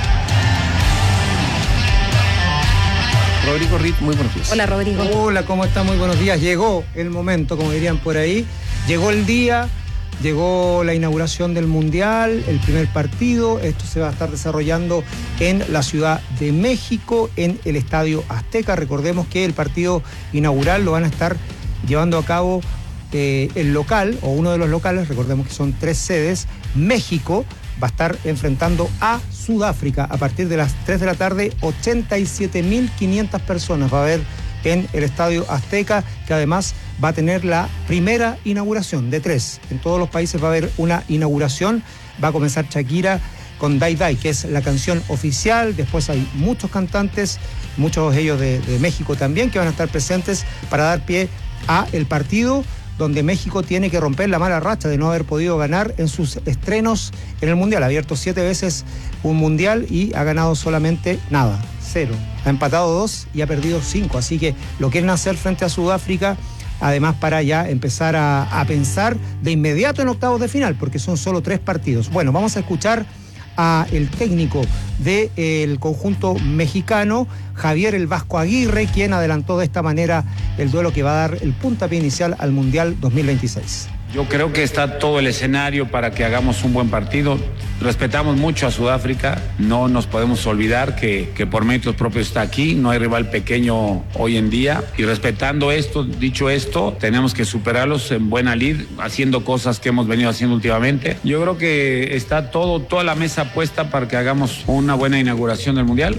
Rodrigo Ritt, muy buenos días. Hola, Rodrigo. Hola, ¿cómo está? Muy buenos días. Llegó el momento, como dirían por ahí. Llegó el día, llegó la inauguración del Mundial, el primer partido. Esto se va a estar desarrollando en la Ciudad de México, en el Estadio Azteca. Recordemos que el partido inaugural lo van a estar llevando a cabo eh, el local, o uno de los locales, recordemos que son tres sedes. México va a estar enfrentando a Sudáfrica a partir de las tres de la tarde. ochenta y siete mil quinientas personas va a haber en el Estadio Azteca, que además va a tener la primera inauguración de tres. En todos los países va a haber una inauguración. Va a comenzar Shakira con Dai Dai, que es la canción oficial. Después hay muchos cantantes, muchos de ellos de, de México también, que van a estar presentes para dar pie a el partido, donde México tiene que romper la mala racha de no haber podido ganar en sus estrenos en el Mundial. Ha abierto siete veces un Mundial y ha ganado solamente nada, cero. Ha empatado dos y ha perdido cinco. Así que lo quieren hacer frente a Sudáfrica, además para ya empezar a, a pensar de inmediato en octavos de final, porque son solo tres partidos. Bueno, vamos a escuchar a el técnico del conjunto mexicano, Javier El Vasco Aguirre, quien adelantó de esta manera el duelo que va a dar el puntapié inicial al Mundial dos mil veintiséis. Yo creo que está todo el escenario para que hagamos un buen partido. Respetamos mucho a Sudáfrica, no nos podemos olvidar que, que por méritos propios está aquí, no hay rival pequeño hoy en día. Y respetando esto, dicho esto, tenemos que superarlos en buena lid, haciendo cosas que hemos venido haciendo últimamente. Yo creo que está todo, toda la mesa puesta para que hagamos una buena inauguración del Mundial.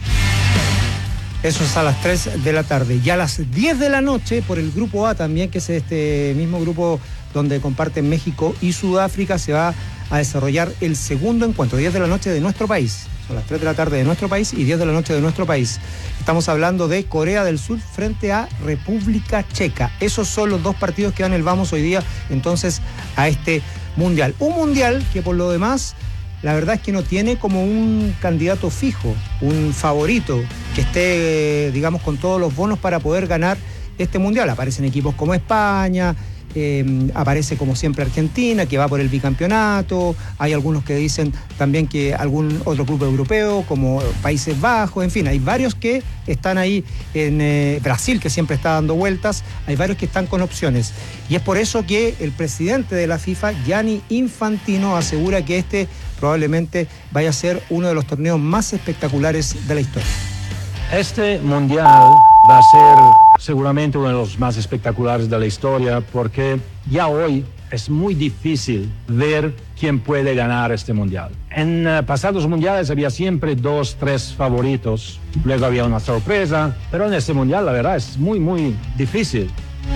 Eso es a las tres de la tarde. Y a las diez de la noche, por el Grupo A también, que es este mismo grupo donde comparten México y Sudáfrica, se va a desarrollar el segundo encuentro, diez de la noche de nuestro país. Son las tres de la tarde de nuestro país y diez de la noche de nuestro país. Estamos hablando de Corea del Sur frente a República Checa. Esos son los dos partidos que dan el vamos hoy día, entonces, a este Mundial. Un Mundial que, por lo demás, la verdad es que no tiene como un candidato fijo, un favorito que esté, digamos, con todos los bonos para poder ganar este Mundial. Aparecen equipos como España, eh, aparece como siempre Argentina, que va por el bicampeonato. Hay algunos que dicen también que algún otro club europeo, como Países Bajos, en fin, hay varios que están ahí en eh, Brasil, que siempre está dando vueltas. Hay varios que están con opciones. Y es por eso que el presidente de la FIFA, Gianni Infantino, asegura que este probablemente vaya a ser uno de los torneos más espectaculares de la historia. Este Mundial va a ser seguramente uno de los más espectaculares de la historia, porque ya hoy es muy difícil ver quién puede ganar este Mundial. En uh, pasados Mundiales había siempre dos, tres favoritos, luego había una sorpresa, pero en este Mundial la verdad es muy, muy difícil.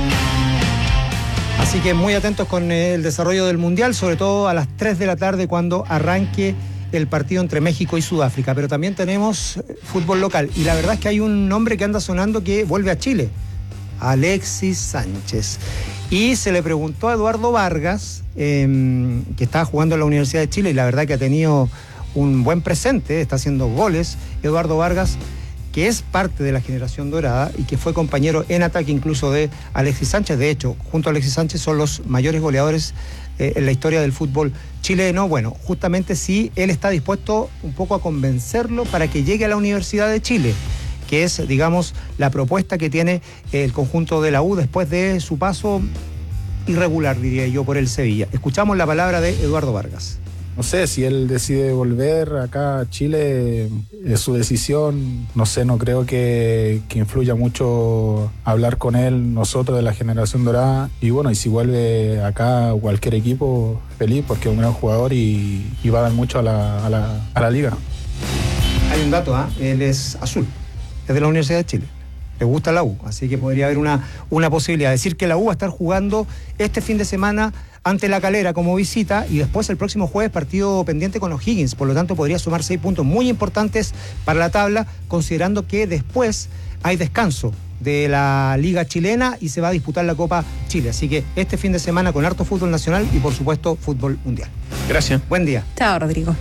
Así que muy atentos con el desarrollo del Mundial, sobre todo a las tres de la tarde cuando arranque el partido entre México y Sudáfrica. Pero también tenemos fútbol local. Y la verdad es que hay un nombre que anda sonando que vuelve a Chile, Alexis Sánchez. Y se le preguntó a Eduardo Vargas, eh, que estaba jugando en la Universidad de Chile, y la verdad que ha tenido un buen presente, está haciendo goles. Eduardo Vargas, que es parte de la generación dorada y que fue compañero en ataque incluso de Alexis Sánchez. De hecho, junto a Alexis Sánchez son los mayores goleadores eh, en la historia del fútbol chileno. Bueno, justamente sí, él está dispuesto un poco a convencerlo para que llegue a la Universidad de Chile, que es, digamos, la propuesta que tiene el conjunto de la U después de su paso irregular, diría yo, por el Sevilla. Escuchamos la palabra de Eduardo Vargas. No sé, si él decide volver acá a Chile, es su decisión. No sé, no creo que, que influya mucho hablar con él, nosotros de la generación dorada. Y bueno, y si vuelve acá a cualquier equipo, feliz, porque es un gran jugador y, y va a dar mucho a la, a la, a la liga. Hay un dato, ¿eh? Él es azul, es de la Universidad de Chile. Le gusta la U, así que podría haber una, una posibilidad. Decir que la U va a estar jugando este fin de semana ante La Calera como visita y después el próximo jueves partido pendiente con O'Higgins. Por lo tanto, podría sumar seis puntos muy importantes para la tabla, considerando que después hay descanso de la Liga Chilena y se va a disputar la Copa Chile. Así que este fin de semana con harto fútbol nacional y, por supuesto, fútbol mundial. Gracias. Buen día. Chao, Rodrigo.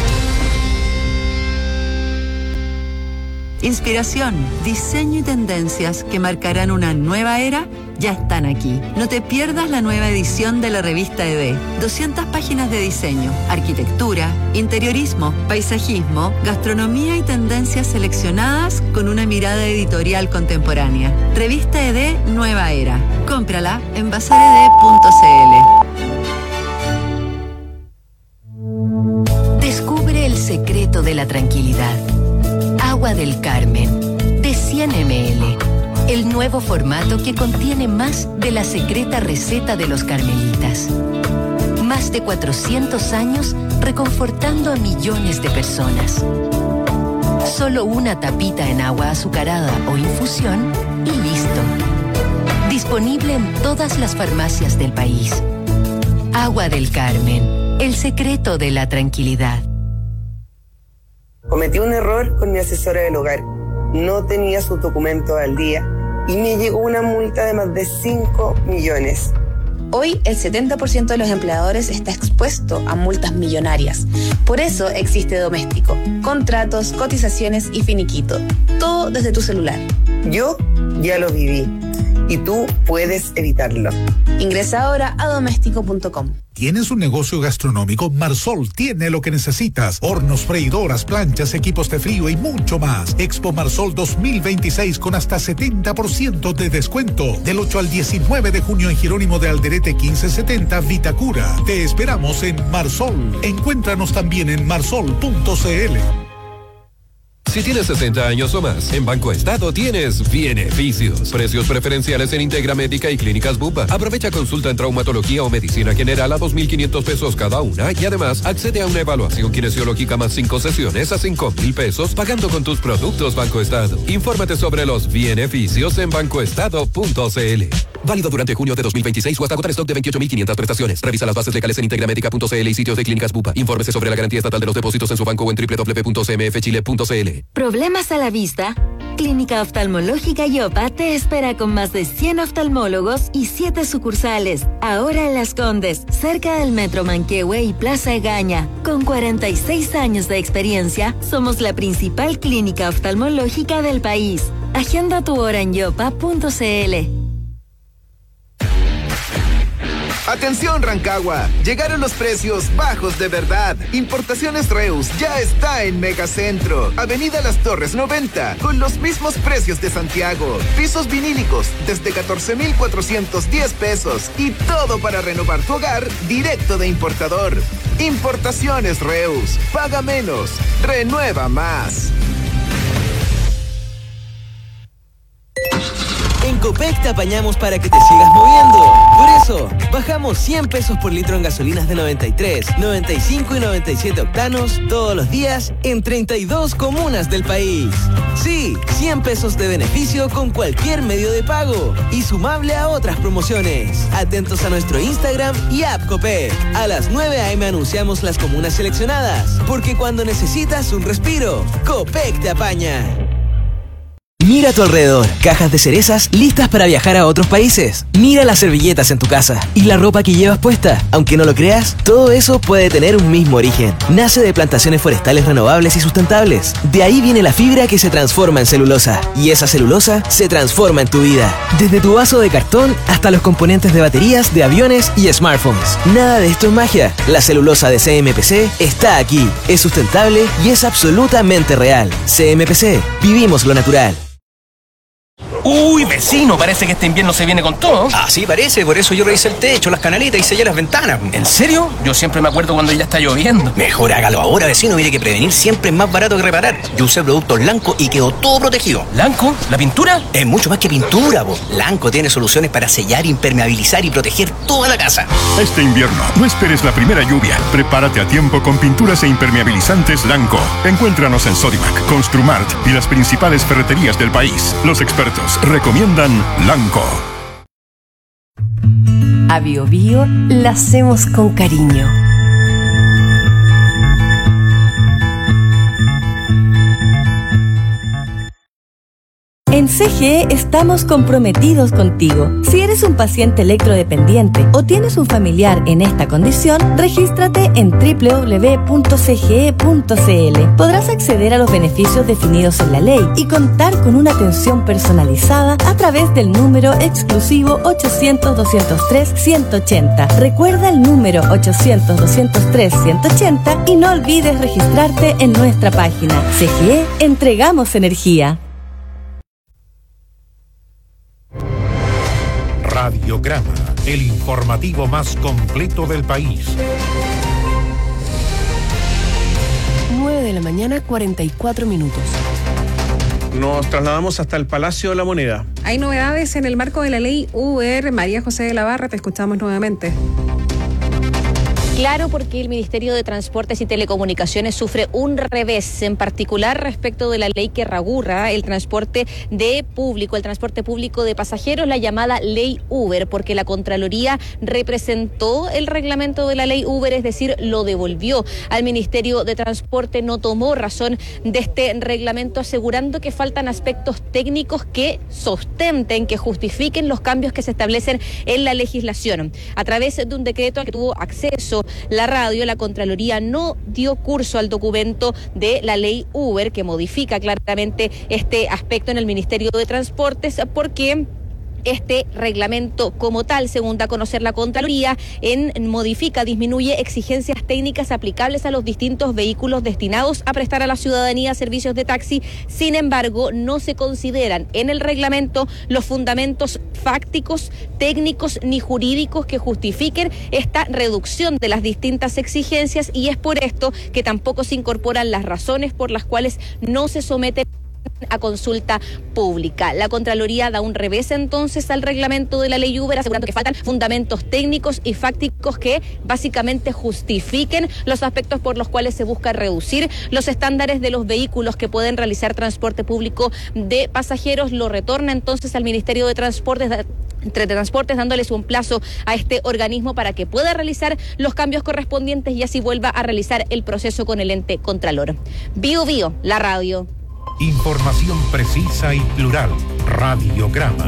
Inspiración, diseño y tendencias que marcarán una nueva era ya están aquí. No te pierdas la nueva edición de la revista E D. doscientas páginas de diseño, arquitectura, interiorismo, paisajismo, gastronomía y tendencias seleccionadas con una mirada editorial contemporánea. Revista E D Nueva Era. Cómprala en bazar e d punto c l. Descubre el secreto de la tranquilidad. Agua del Carmen, de cien mililitros. El nuevo formato que contiene más de la secreta receta de los carmelitas. Más de cuatrocientos años reconfortando a millones de personas. Solo una tapita en agua azucarada o infusión y listo. Disponible en todas las farmacias del país. Agua del Carmen, el secreto de la tranquilidad. Cometí un error con mi asesora del hogar. No tenía sus documentos al día y me llegó una multa de más de cinco millones. Hoy el setenta por ciento de los empleadores está expuesto a multas millonarias. Por eso existe Doméstico. Contratos, cotizaciones y finiquito. Todo desde tu celular. Yo ya lo viví y tú puedes evitarlo. Ingresa ahora a doméstico punto com. ¿Tienes un negocio gastronómico? Marsol tiene lo que necesitas. Hornos, freidoras, planchas, equipos de frío y mucho más. Expo Marsol dos mil veintiséis con hasta setenta por ciento de descuento. Del ocho al diecinueve de junio en Jerónimo de Alderete quince setenta, Vitacura. Te esperamos en Marsol. Encuéntranos también en marsol punto c l. Si tienes sesenta años o más, en Banco Estado tienes beneficios. Precios preferenciales en Integra Médica y Clínicas Bupa. Aprovecha consulta en traumatología o medicina general a dos mil quinientos pesos cada una y además accede a una evaluación kinesiológica más cinco sesiones a cinco mil pesos pagando con tus productos Banco Estado. Infórmate sobre los beneficios en banco estado punto c l. Válido durante junio de dos mil veintiséis o hasta agotar stock de veintiocho mil quinientas prestaciones. Revisa las bases legales en integramédica punto c l y sitios de Clínicas Bupa. Infórmese sobre la garantía estatal de los depósitos en su banco o en doble u doble u doble u punto c m f chile punto c l. ¿Problemas a la vista? Clínica Oftalmológica Yopa te espera con más de cien oftalmólogos y siete sucursales. Ahora en Las Condes, cerca del Metro Manquehue y Plaza Egaña. Con cuarenta y seis años de experiencia, somos la principal clínica oftalmológica del país. Agenda tu hora en yopa punto c l. Atención Rancagua, llegaron los precios bajos de verdad. Importaciones Reus ya está en Megacentro, Avenida Las Torres noventa, con los mismos precios de Santiago. Pisos vinílicos desde catorce mil cuatrocientos diez pesos y todo para renovar tu hogar directo de importador. Importaciones Reus, paga menos, renueva más. En Copec te apañamos para que te sigas moviendo. Por eso, bajamos cien pesos por litro en gasolinas de noventa y tres, noventa y cinco y noventa y siete octanos todos los días en treinta y dos comunas del país. Sí, cien pesos de beneficio con cualquier medio de pago y sumable a otras promociones. Atentos a nuestro Instagram y app Copec. A las nueve a eme anunciamos las comunas seleccionadas, porque cuando necesitas un respiro, Copec te apaña. Mira a tu alrededor, cajas de cerezas listas para viajar a otros países. Mira las servilletas en tu casa y la ropa que llevas puesta. Aunque no lo creas, todo eso puede tener un mismo origen. Nace de plantaciones forestales renovables y sustentables. De ahí viene la fibra que se transforma en celulosa. Y esa celulosa se transforma en tu vida. Desde tu vaso de cartón hasta los componentes de baterías, de aviones y smartphones. Nada de esto es magia. La celulosa de C M P C está aquí. Es sustentable y es absolutamente real. C M P C. Vivimos lo natural. Uy, vecino, parece que este invierno se viene con todo. Así parece, por eso yo revisé el techo, las canaletas y sellé las ventanas. ¿En serio? Yo siempre me acuerdo cuando ya está lloviendo. Mejor hágalo ahora, vecino, mire que prevenir siempre es más barato que reparar. Yo usé productos Lanco y quedó todo protegido. ¿Lanco? ¿La pintura? Es mucho más que pintura, po. Lanco tiene soluciones para sellar, impermeabilizar y proteger toda la casa. Este invierno, no esperes la primera lluvia. Prepárate a tiempo con pinturas e impermeabilizantes Lanco. Encuéntranos en Sodimac, Construmart y las principales ferreterías del país. Los expertos recomiendan Lanco. A Bio Bio la hacemos con cariño. En C G E estamos comprometidos contigo. Si eres un paciente electrodependiente o tienes un familiar en esta condición, regístrate en doble u doble u doble u punto c g e punto c l. Podrás acceder a los beneficios definidos en la ley y contar con una atención personalizada a través del número exclusivo ochocientos, doscientos tres, ciento ochenta. Recuerda el número ochocientos, doscientos tres, ciento ochenta y no olvides registrarte en nuestra página. C G E, entregamos energía. Radiograma, el informativo más completo del país. nueve de la mañana, cuarenta y cuatro minutos. Nos trasladamos hasta el Palacio de la Moneda. Hay novedades en el marco de la ley Uber. María José de la Barra, te escuchamos nuevamente. Claro, porque el Ministerio de Transportes y Telecomunicaciones sufre un revés, en particular respecto de la ley que regula el transporte de público, el transporte público de pasajeros, la llamada ley Uber, porque la Contraloría representó el reglamento de la ley Uber, es decir, lo devolvió al Ministerio de Transporte, no tomó razón de este reglamento, asegurando que faltan aspectos técnicos que sustenten, que justifiquen los cambios que se establecen en la legislación. A través de un decreto al que tuvo acceso la radio, la Contraloría no dio curso al documento de la ley Uber, que modifica claramente este aspecto en el Ministerio de Transportes, porque este reglamento como tal, según da a conocer la Contraloría, en modifica, disminuye exigencias técnicas aplicables a los distintos vehículos destinados a prestar a la ciudadanía servicios de taxi. Sin embargo, no se consideran en el reglamento los fundamentos fácticos, técnicos ni jurídicos que justifiquen esta reducción de las distintas exigencias, y es por esto que tampoco se incorporan las razones por las cuales no se someten a consulta pública. La Contraloría da un revés entonces al reglamento de la ley Uber, asegurando que faltan fundamentos técnicos y fácticos que básicamente justifiquen los aspectos por los cuales se busca reducir los estándares de los vehículos que pueden realizar transporte público de pasajeros. Lo retorna entonces al Ministerio de Transportes, entre transportes, dándoles un plazo a este organismo para que pueda realizar los cambios correspondientes y así vuelva a realizar el proceso con el ente contralor. Bio Bio, la radio. Información precisa y plural. Radiograma.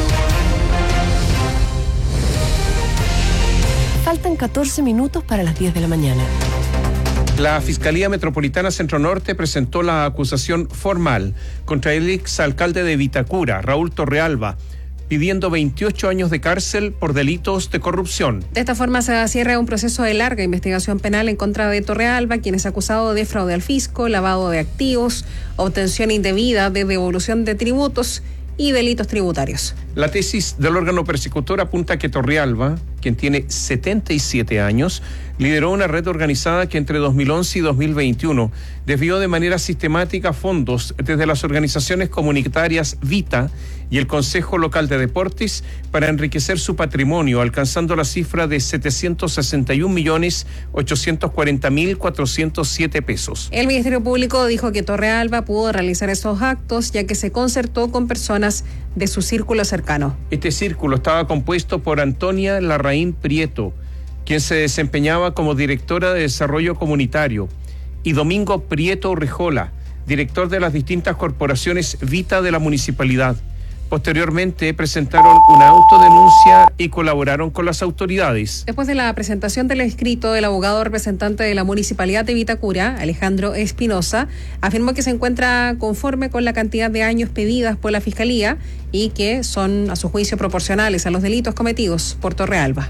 Faltan catorce minutos para las diez de la mañana. La Fiscalía Metropolitana Centro Norte presentó la acusación formal contra el exalcalde de Vitacura, Raúl Torrealba, pidiendo veintiocho años de cárcel por delitos de corrupción. De esta forma se cierra un proceso de larga investigación penal en contra de Torrealba, quien es acusado de fraude al fisco, lavado de activos, obtención indebida de devolución de tributos y delitos tributarios. La tesis del órgano persecutor apunta que Torrealba, quien tiene setenta y siete años, lideró una red organizada que entre dos mil once y dos mil veintiuno desvió de manera sistemática fondos desde las organizaciones comunitarias Vita y el Consejo Local de Deportes para enriquecer su patrimonio, alcanzando la cifra de setecientos sesenta y un millones ochocientos cuarenta mil cuatrocientos siete pesos. El Ministerio Público dijo que Torrealba pudo realizar esos actos ya que se concertó con personas de su círculo cercano. Este círculo estaba compuesto por Antonia Larraín Prieto, quien se desempeñaba como directora de Desarrollo Comunitario, y Domingo Prieto Rejola, director de las distintas corporaciones Vita de la municipalidad. Posteriormente presentaron una autodenuncia y colaboraron con las autoridades. Después de la presentación del escrito, el abogado representante de la Municipalidad de Vitacura, Alejandro Espinosa, afirmó que se encuentra conforme con la cantidad de años pedidas por la Fiscalía y que son, a su juicio, proporcionales a los delitos cometidos por Torrealba.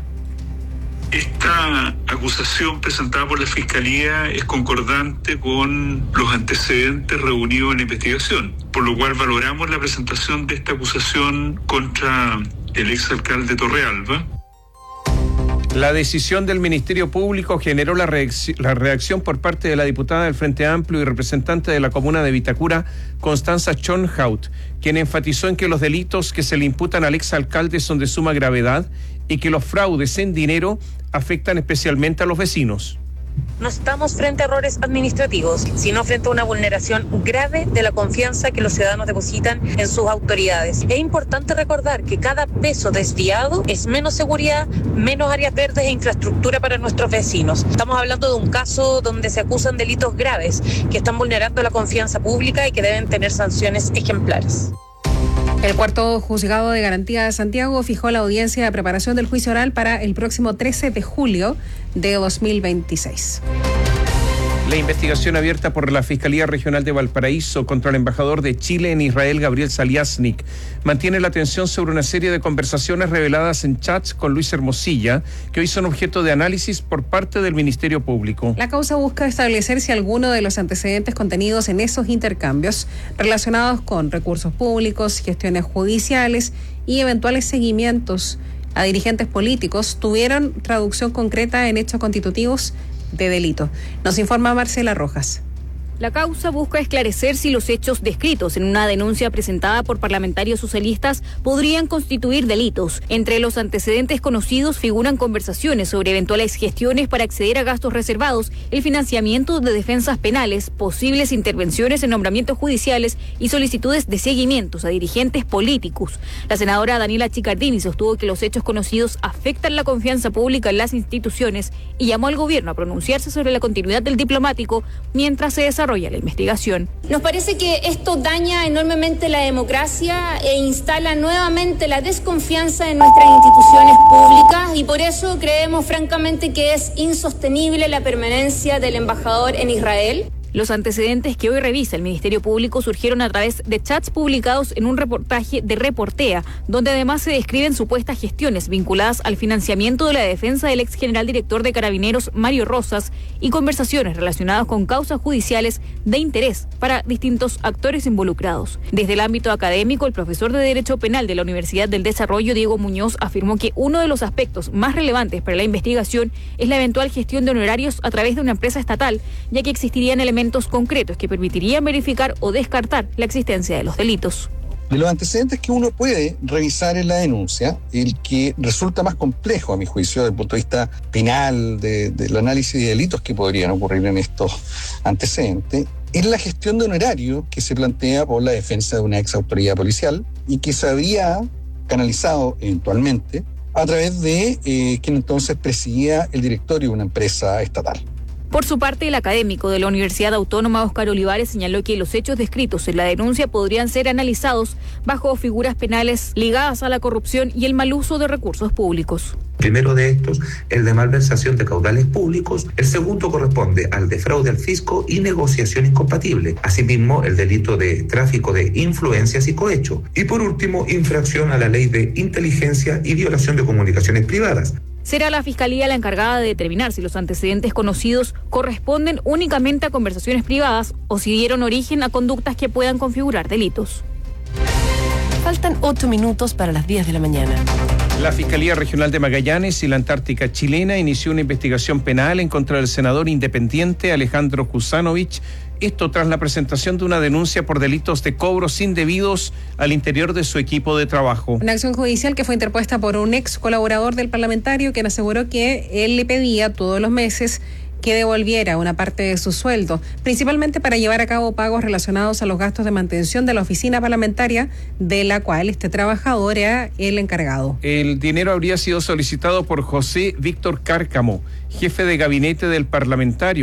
Esta acusación presentada por la Fiscalía es concordante con los antecedentes reunidos en la investigación, por lo cual valoramos la presentación de esta acusación contra el exalcalde Torrealba. La decisión del Ministerio Público generó la, reacc- la reacción por parte de la diputada del Frente Amplio y representante de la comuna de Vitacura, Constanza Schönhaut, quien enfatizó en que los delitos que se le imputan al exalcalde son de suma gravedad y que los fraudes en dinero afectan especialmente a los vecinos. No estamos frente a errores administrativos, sino frente a una vulneración grave de la confianza que los ciudadanos depositan en sus autoridades. Es importante recordar que cada peso desviado es menos seguridad, menos áreas verdes e infraestructura para nuestros vecinos. Estamos hablando de un caso donde se acusan delitos graves que están vulnerando la confianza pública y que deben tener sanciones ejemplares. El cuarto juzgado de garantía de Santiago fijó la audiencia de preparación del juicio oral para el próximo trece de julio de dos mil veintiséis. La investigación abierta por la Fiscalía Regional de Valparaíso contra el embajador de Chile en Israel, Gabriel Saliasnik, mantiene la atención sobre una serie de conversaciones reveladas en chats con Luis Hermosilla, que hoy son objeto de análisis por parte del Ministerio Público. La causa busca establecer si alguno de los antecedentes contenidos en esos intercambios, relacionados con recursos públicos, gestiones judiciales y eventuales seguimientos a dirigentes políticos, tuvieron traducción concreta en hechos constitutivos de delito. Nos informa Marcela Rojas. La causa busca esclarecer si los hechos descritos en una denuncia presentada por parlamentarios socialistas podrían constituir delitos. Entre los antecedentes conocidos figuran conversaciones sobre eventuales gestiones para acceder a gastos reservados, el financiamiento de defensas penales, posibles intervenciones en nombramientos judiciales y solicitudes de seguimientos a dirigentes políticos. La senadora Daniela Chiccardini sostuvo que los hechos conocidos afectan la confianza pública en las instituciones y llamó al gobierno a pronunciarse sobre la continuidad del diplomático mientras se desarrolla la investigación. Nos parece que esto daña enormemente la democracia e instala nuevamente la desconfianza en nuestras instituciones públicas y por eso creemos francamente que es insostenible la permanencia del embajador en Israel. Los antecedentes que hoy revisa el Ministerio Público surgieron a través de chats publicados en un reportaje de Reportea, donde además se describen supuestas gestiones vinculadas al financiamiento de la defensa del ex general director de Carabineros, Mario Rosas, y conversaciones relacionadas con causas judiciales de interés para distintos actores involucrados. Desde el ámbito académico, el profesor de Derecho Penal de la Universidad del Desarrollo, Diego Muñoz, afirmó que uno de los aspectos más relevantes para la investigación es la eventual gestión de honorarios a través de una empresa estatal, ya que existirían elementos concretos que permitirían verificar o descartar la existencia de los delitos. De los antecedentes que uno puede revisar en la denuncia, el que resulta más complejo, a mi juicio, desde el punto de vista penal, de, del análisis de delitos que podrían ocurrir en estos antecedentes, es la gestión de honorario que se plantea por la defensa de una ex autoridad policial y que se habría canalizado eventualmente a través de eh, quien entonces presidía el directorio de una empresa estatal. Por su parte, el académico de la Universidad Autónoma, Óscar Olivares, señaló que los hechos descritos en la denuncia podrían ser analizados bajo figuras penales ligadas a la corrupción y el mal uso de recursos públicos. Primero de estos, el de malversación de caudales públicos. El segundo corresponde al de fraude al fisco y negociación incompatible. Asimismo, el delito de tráfico de influencias y cohecho. Y por último, infracción a la ley de inteligencia y violación de comunicaciones privadas. Será la Fiscalía la encargada de determinar si los antecedentes conocidos corresponden únicamente a conversaciones privadas o si dieron origen a conductas que puedan configurar delitos. Faltan ocho minutos para las diez de la mañana. La Fiscalía Regional de Magallanes y la Antártica Chilena inició una investigación penal en contra del senador independiente Alejandro Kusanovich. Esto tras la presentación de una denuncia por delitos de cobros indebidos al interior de su equipo de trabajo. Una acción judicial que fue interpuesta por un ex colaborador del parlamentario quien aseguró que él le pedía todos los meses que devolviera una parte de su sueldo, principalmente para llevar a cabo pagos relacionados a los gastos de mantención de la oficina parlamentaria, de la cual este trabajador era el encargado. El dinero habría sido solicitado por José Víctor Cárcamo, jefe de gabinete del parlamentario,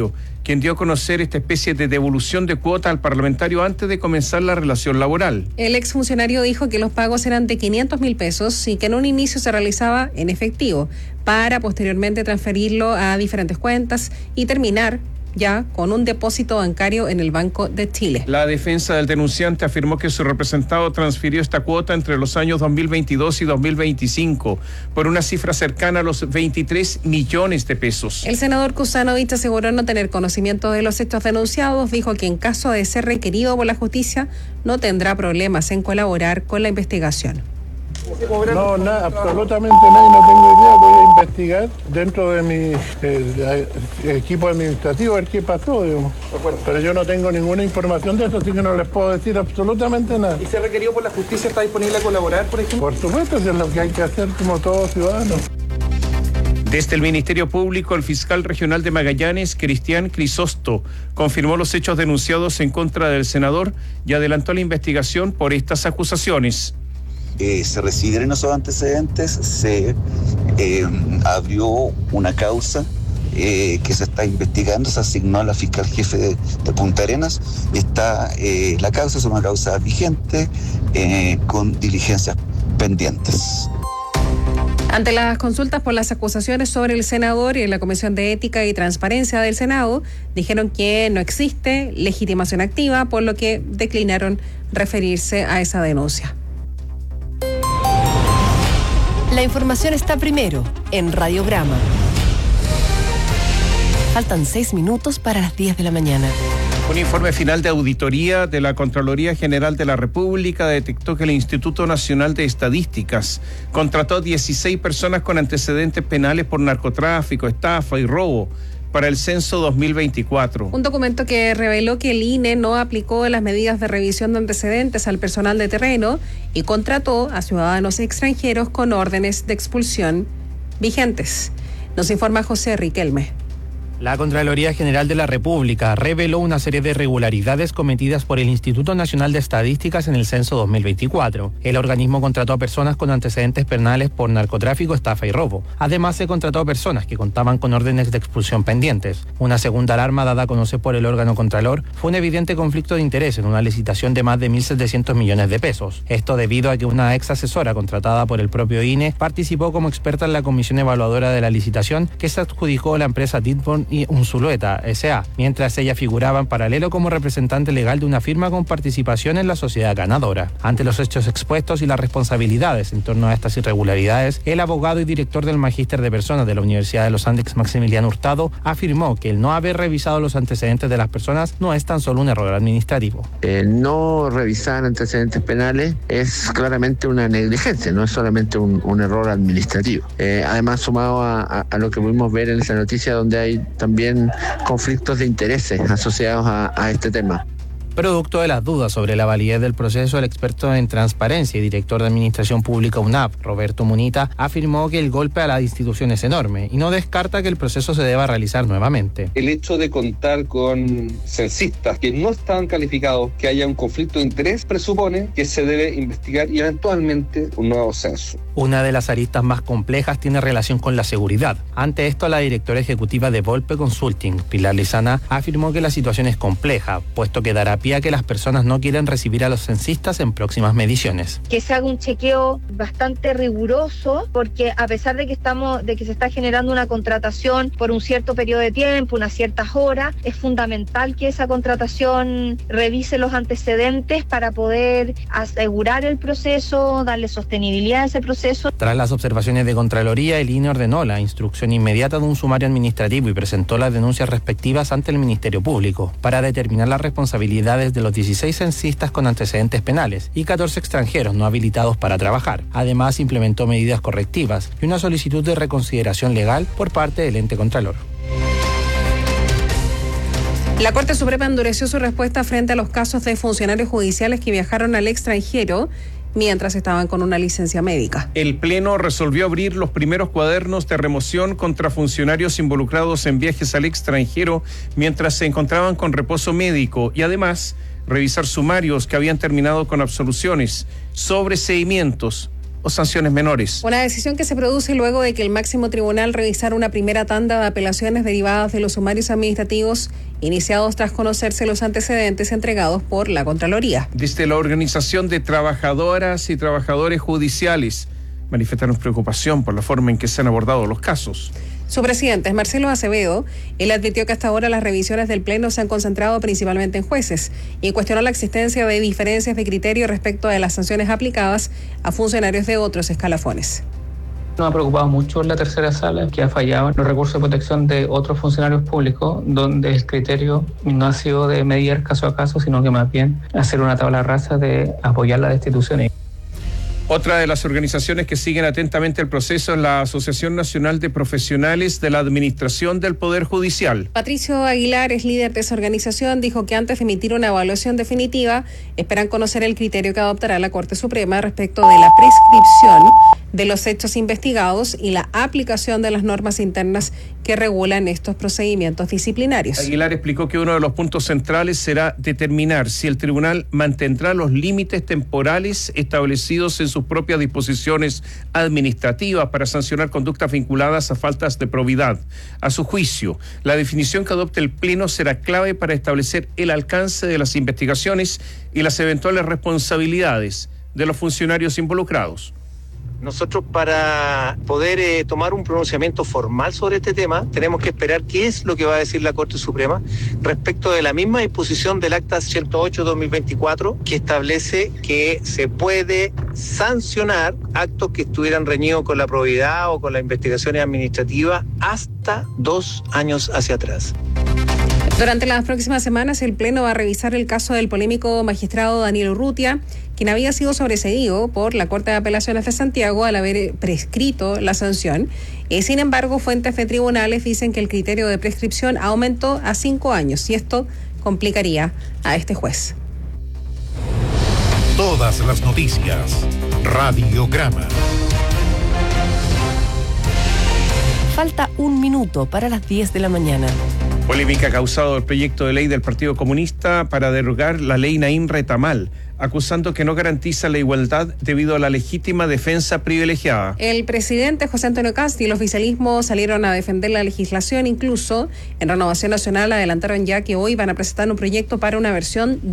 quien dio a conocer esta especie de devolución de cuota al parlamentario antes de comenzar la relación laboral. El exfuncionario dijo que los pagos eran de quinientos mil pesos y que en un inicio se realizaba en efectivo para posteriormente transferirlo a diferentes cuentas y terminar ya con un depósito bancario en el Banco de Chile. La defensa del denunciante afirmó que su representado transfirió esta cuota entre los años dos mil veintidós y dos mil veinticinco por una cifra cercana a los veintitrés millones de pesos. El senador Kusanovich aseguró no tener conocimiento de los hechos denunciados, dijo que en caso de ser requerido por la justicia no tendrá problemas en colaborar con la investigación. No, nada, absolutamente nada, y no tengo idea. Voy a investigar dentro de mi eh, equipo administrativo a ver qué pasó, digamos. Pero yo no tengo ninguna información de eso, así que no les puedo decir absolutamente nada. ¿Y si es requerido por la justicia, está disponible a colaborar, por ejemplo? Por supuesto, eso es lo que hay que hacer como todo ciudadano. Desde el Ministerio Público, el fiscal regional de Magallanes, Cristian Crisosto, confirmó los hechos denunciados en contra del senador y adelantó la investigación por estas acusaciones. Eh, se recibieron esos antecedentes, se eh, abrió una causa eh, que se está investigando, se asignó a la fiscal jefe de, de Punta Arenas. Está, eh, la causa es una causa vigente eh, con diligencias pendientes. Ante las consultas por las acusaciones sobre el senador y en la Comisión de Ética y Transparencia del Senado, dijeron que no existe legitimación activa, por lo que declinaron referirse a esa denuncia. La información está primero en Radiograma. Faltan seis minutos para las diez de la mañana. Un informe final de auditoría de la Contraloría General de la República detectó que el Instituto Nacional de Estadísticas contrató dieciséis personas con antecedentes penales por narcotráfico, estafa y robo para el censo dos mil veinticuatro. Un documento que reveló que el I N E no aplicó las medidas de revisión de antecedentes al personal de terreno y contrató a ciudadanos extranjeros con órdenes de expulsión vigentes. Nos informa José Riquelme. La Contraloría General de la República reveló una serie de irregularidades cometidas por el Instituto Nacional de Estadísticas en el censo dos mil veinticuatro. El organismo contrató a personas con antecedentes penales por narcotráfico, estafa y robo. Además, se contrató a personas que contaban con órdenes de expulsión pendientes. Una segunda alarma dada a conocer por el órgano Contralor fue un evidente conflicto de interés en una licitación de más de mil setecientos millones de pesos. Esto debido a que una ex asesora contratada por el propio I N E participó como experta en la comisión evaluadora de la licitación que se adjudicó a la empresa Ditborn y Unzulueta S A, mientras ella figuraba en paralelo como representante legal de una firma con participación en la sociedad ganadora. Ante los hechos expuestos y las responsabilidades en torno a estas irregularidades, el abogado y director del Magíster de Personas de la Universidad de los Andes, Maximiliano Hurtado, afirmó que el no haber revisado los antecedentes de las personas no es tan solo un error administrativo. El no revisar antecedentes penales es claramente una negligencia, no es solamente un, un error administrativo. Eh, además, sumado a, a, a lo que pudimos ver en esa noticia, donde hay también conflictos de intereses asociados a, a este tema. Producto de las dudas sobre la validez del proceso, el experto en transparencia y director de Administración Pública U N A P, Roberto Munita, afirmó que el golpe a la institución es enorme y no descarta que el proceso se deba realizar nuevamente. El hecho de contar con censistas que no estaban calificados, que haya un conflicto de interés, presupone que se debe investigar y eventualmente un nuevo censo. Una de las aristas más complejas tiene relación con la seguridad. Ante esto, la directora ejecutiva de Volpe Consulting, Pilar Lizana, afirmó que la situación es compleja, puesto que dará pie a que las personas no quieren recibir a los censistas en próximas mediciones. Que se haga un chequeo bastante riguroso, porque a pesar de que estamos, de que se está generando una contratación por un cierto periodo de tiempo, unas ciertas horas, es fundamental que esa contratación revise los antecedentes para poder asegurar el proceso, darle sostenibilidad a ese proceso. Tras las observaciones de Contraloría, el I N E ordenó la instrucción inmediata de un sumario administrativo y presentó las denuncias respectivas ante el Ministerio Público para determinar las responsabilidades de los dieciséis censistas con antecedentes penales y catorce extranjeros no habilitados para trabajar. Además, implementó medidas correctivas y una solicitud de reconsideración legal por parte del ente Contralor. La Corte Suprema endureció su respuesta frente a los casos de funcionarios judiciales que viajaron al extranjero mientras estaban con una licencia médica. El Pleno resolvió abrir los primeros cuadernos de remoción contra funcionarios involucrados en viajes al extranjero mientras se encontraban con reposo médico y además revisar sumarios que habían terminado con absoluciones, sobreseimientos o sanciones menores. Una decisión que se produce luego de que el máximo tribunal revisara una primera tanda de apelaciones derivadas de los sumarios administrativos iniciados tras conocerse los antecedentes entregados por la Contraloría. Desde la Organización de Trabajadoras y Trabajadores Judiciales manifestaron preocupación por la forma en que se han abordado los casos. Su presidente es Marcelo Acevedo. Él advirtió que hasta ahora las revisiones del Pleno se han concentrado principalmente en jueces y cuestionó la existencia de diferencias de criterio respecto de las sanciones aplicadas a funcionarios de otros escalafones. Nos ha preocupado mucho la tercera sala, que ha fallado en los recursos de protección de otros funcionarios públicos, donde el criterio no ha sido de medir caso a caso, sino que más bien hacer una tabla rasa de apoyar la destitución. Otra de las organizaciones que siguen atentamente el proceso es la Asociación Nacional de Profesionales de la Administración del Poder Judicial. Patricio Aguilar es líder de esa organización, dijo que antes de emitir una evaluación definitiva, esperan conocer el criterio que adoptará la Corte Suprema respecto de la prescripción de los hechos investigados y la aplicación de las normas internas que regulan estos procedimientos disciplinarios. Aguilar explicó que uno de los puntos centrales será determinar si el tribunal mantendrá los límites temporales establecidos en sus propias disposiciones administrativas para sancionar conductas vinculadas a faltas de probidad. A su juicio, la definición que adopte el Pleno será clave para establecer el alcance de las investigaciones y las eventuales responsabilidades de los funcionarios involucrados. Nosotros, para poder eh, tomar un pronunciamiento formal sobre este tema, tenemos que esperar qué es lo que va a decir la Corte Suprema respecto de la misma disposición del Acta ciento ocho dos mil veinticuatro, que establece que se puede sancionar actos que estuvieran reñidos con la probidad o con las investigaciones administrativas hasta dos años hacia atrás. Durante las próximas semanas, el Pleno va a revisar el caso del polémico magistrado Daniel Urrutia, quien había sido sobreseído por la Corte de Apelaciones de Santiago al haber prescrito la sanción. Eh, sin embargo, fuentes de tribunales dicen que el criterio de prescripción aumentó a cinco años y esto complicaría a este juez. Todas las noticias. Radiograma. Falta un minuto para las diez de la mañana. Polémica ha causado el proyecto de ley del Partido Comunista para derogar la ley Naín Retamal, acusando que no garantiza la igualdad debido a la legítima defensa privilegiada. El presidente José Antonio Kast y el oficialismo salieron a defender la legislación, incluso en Renovación Nacional adelantaron ya que hoy van a presentar un proyecto para una versión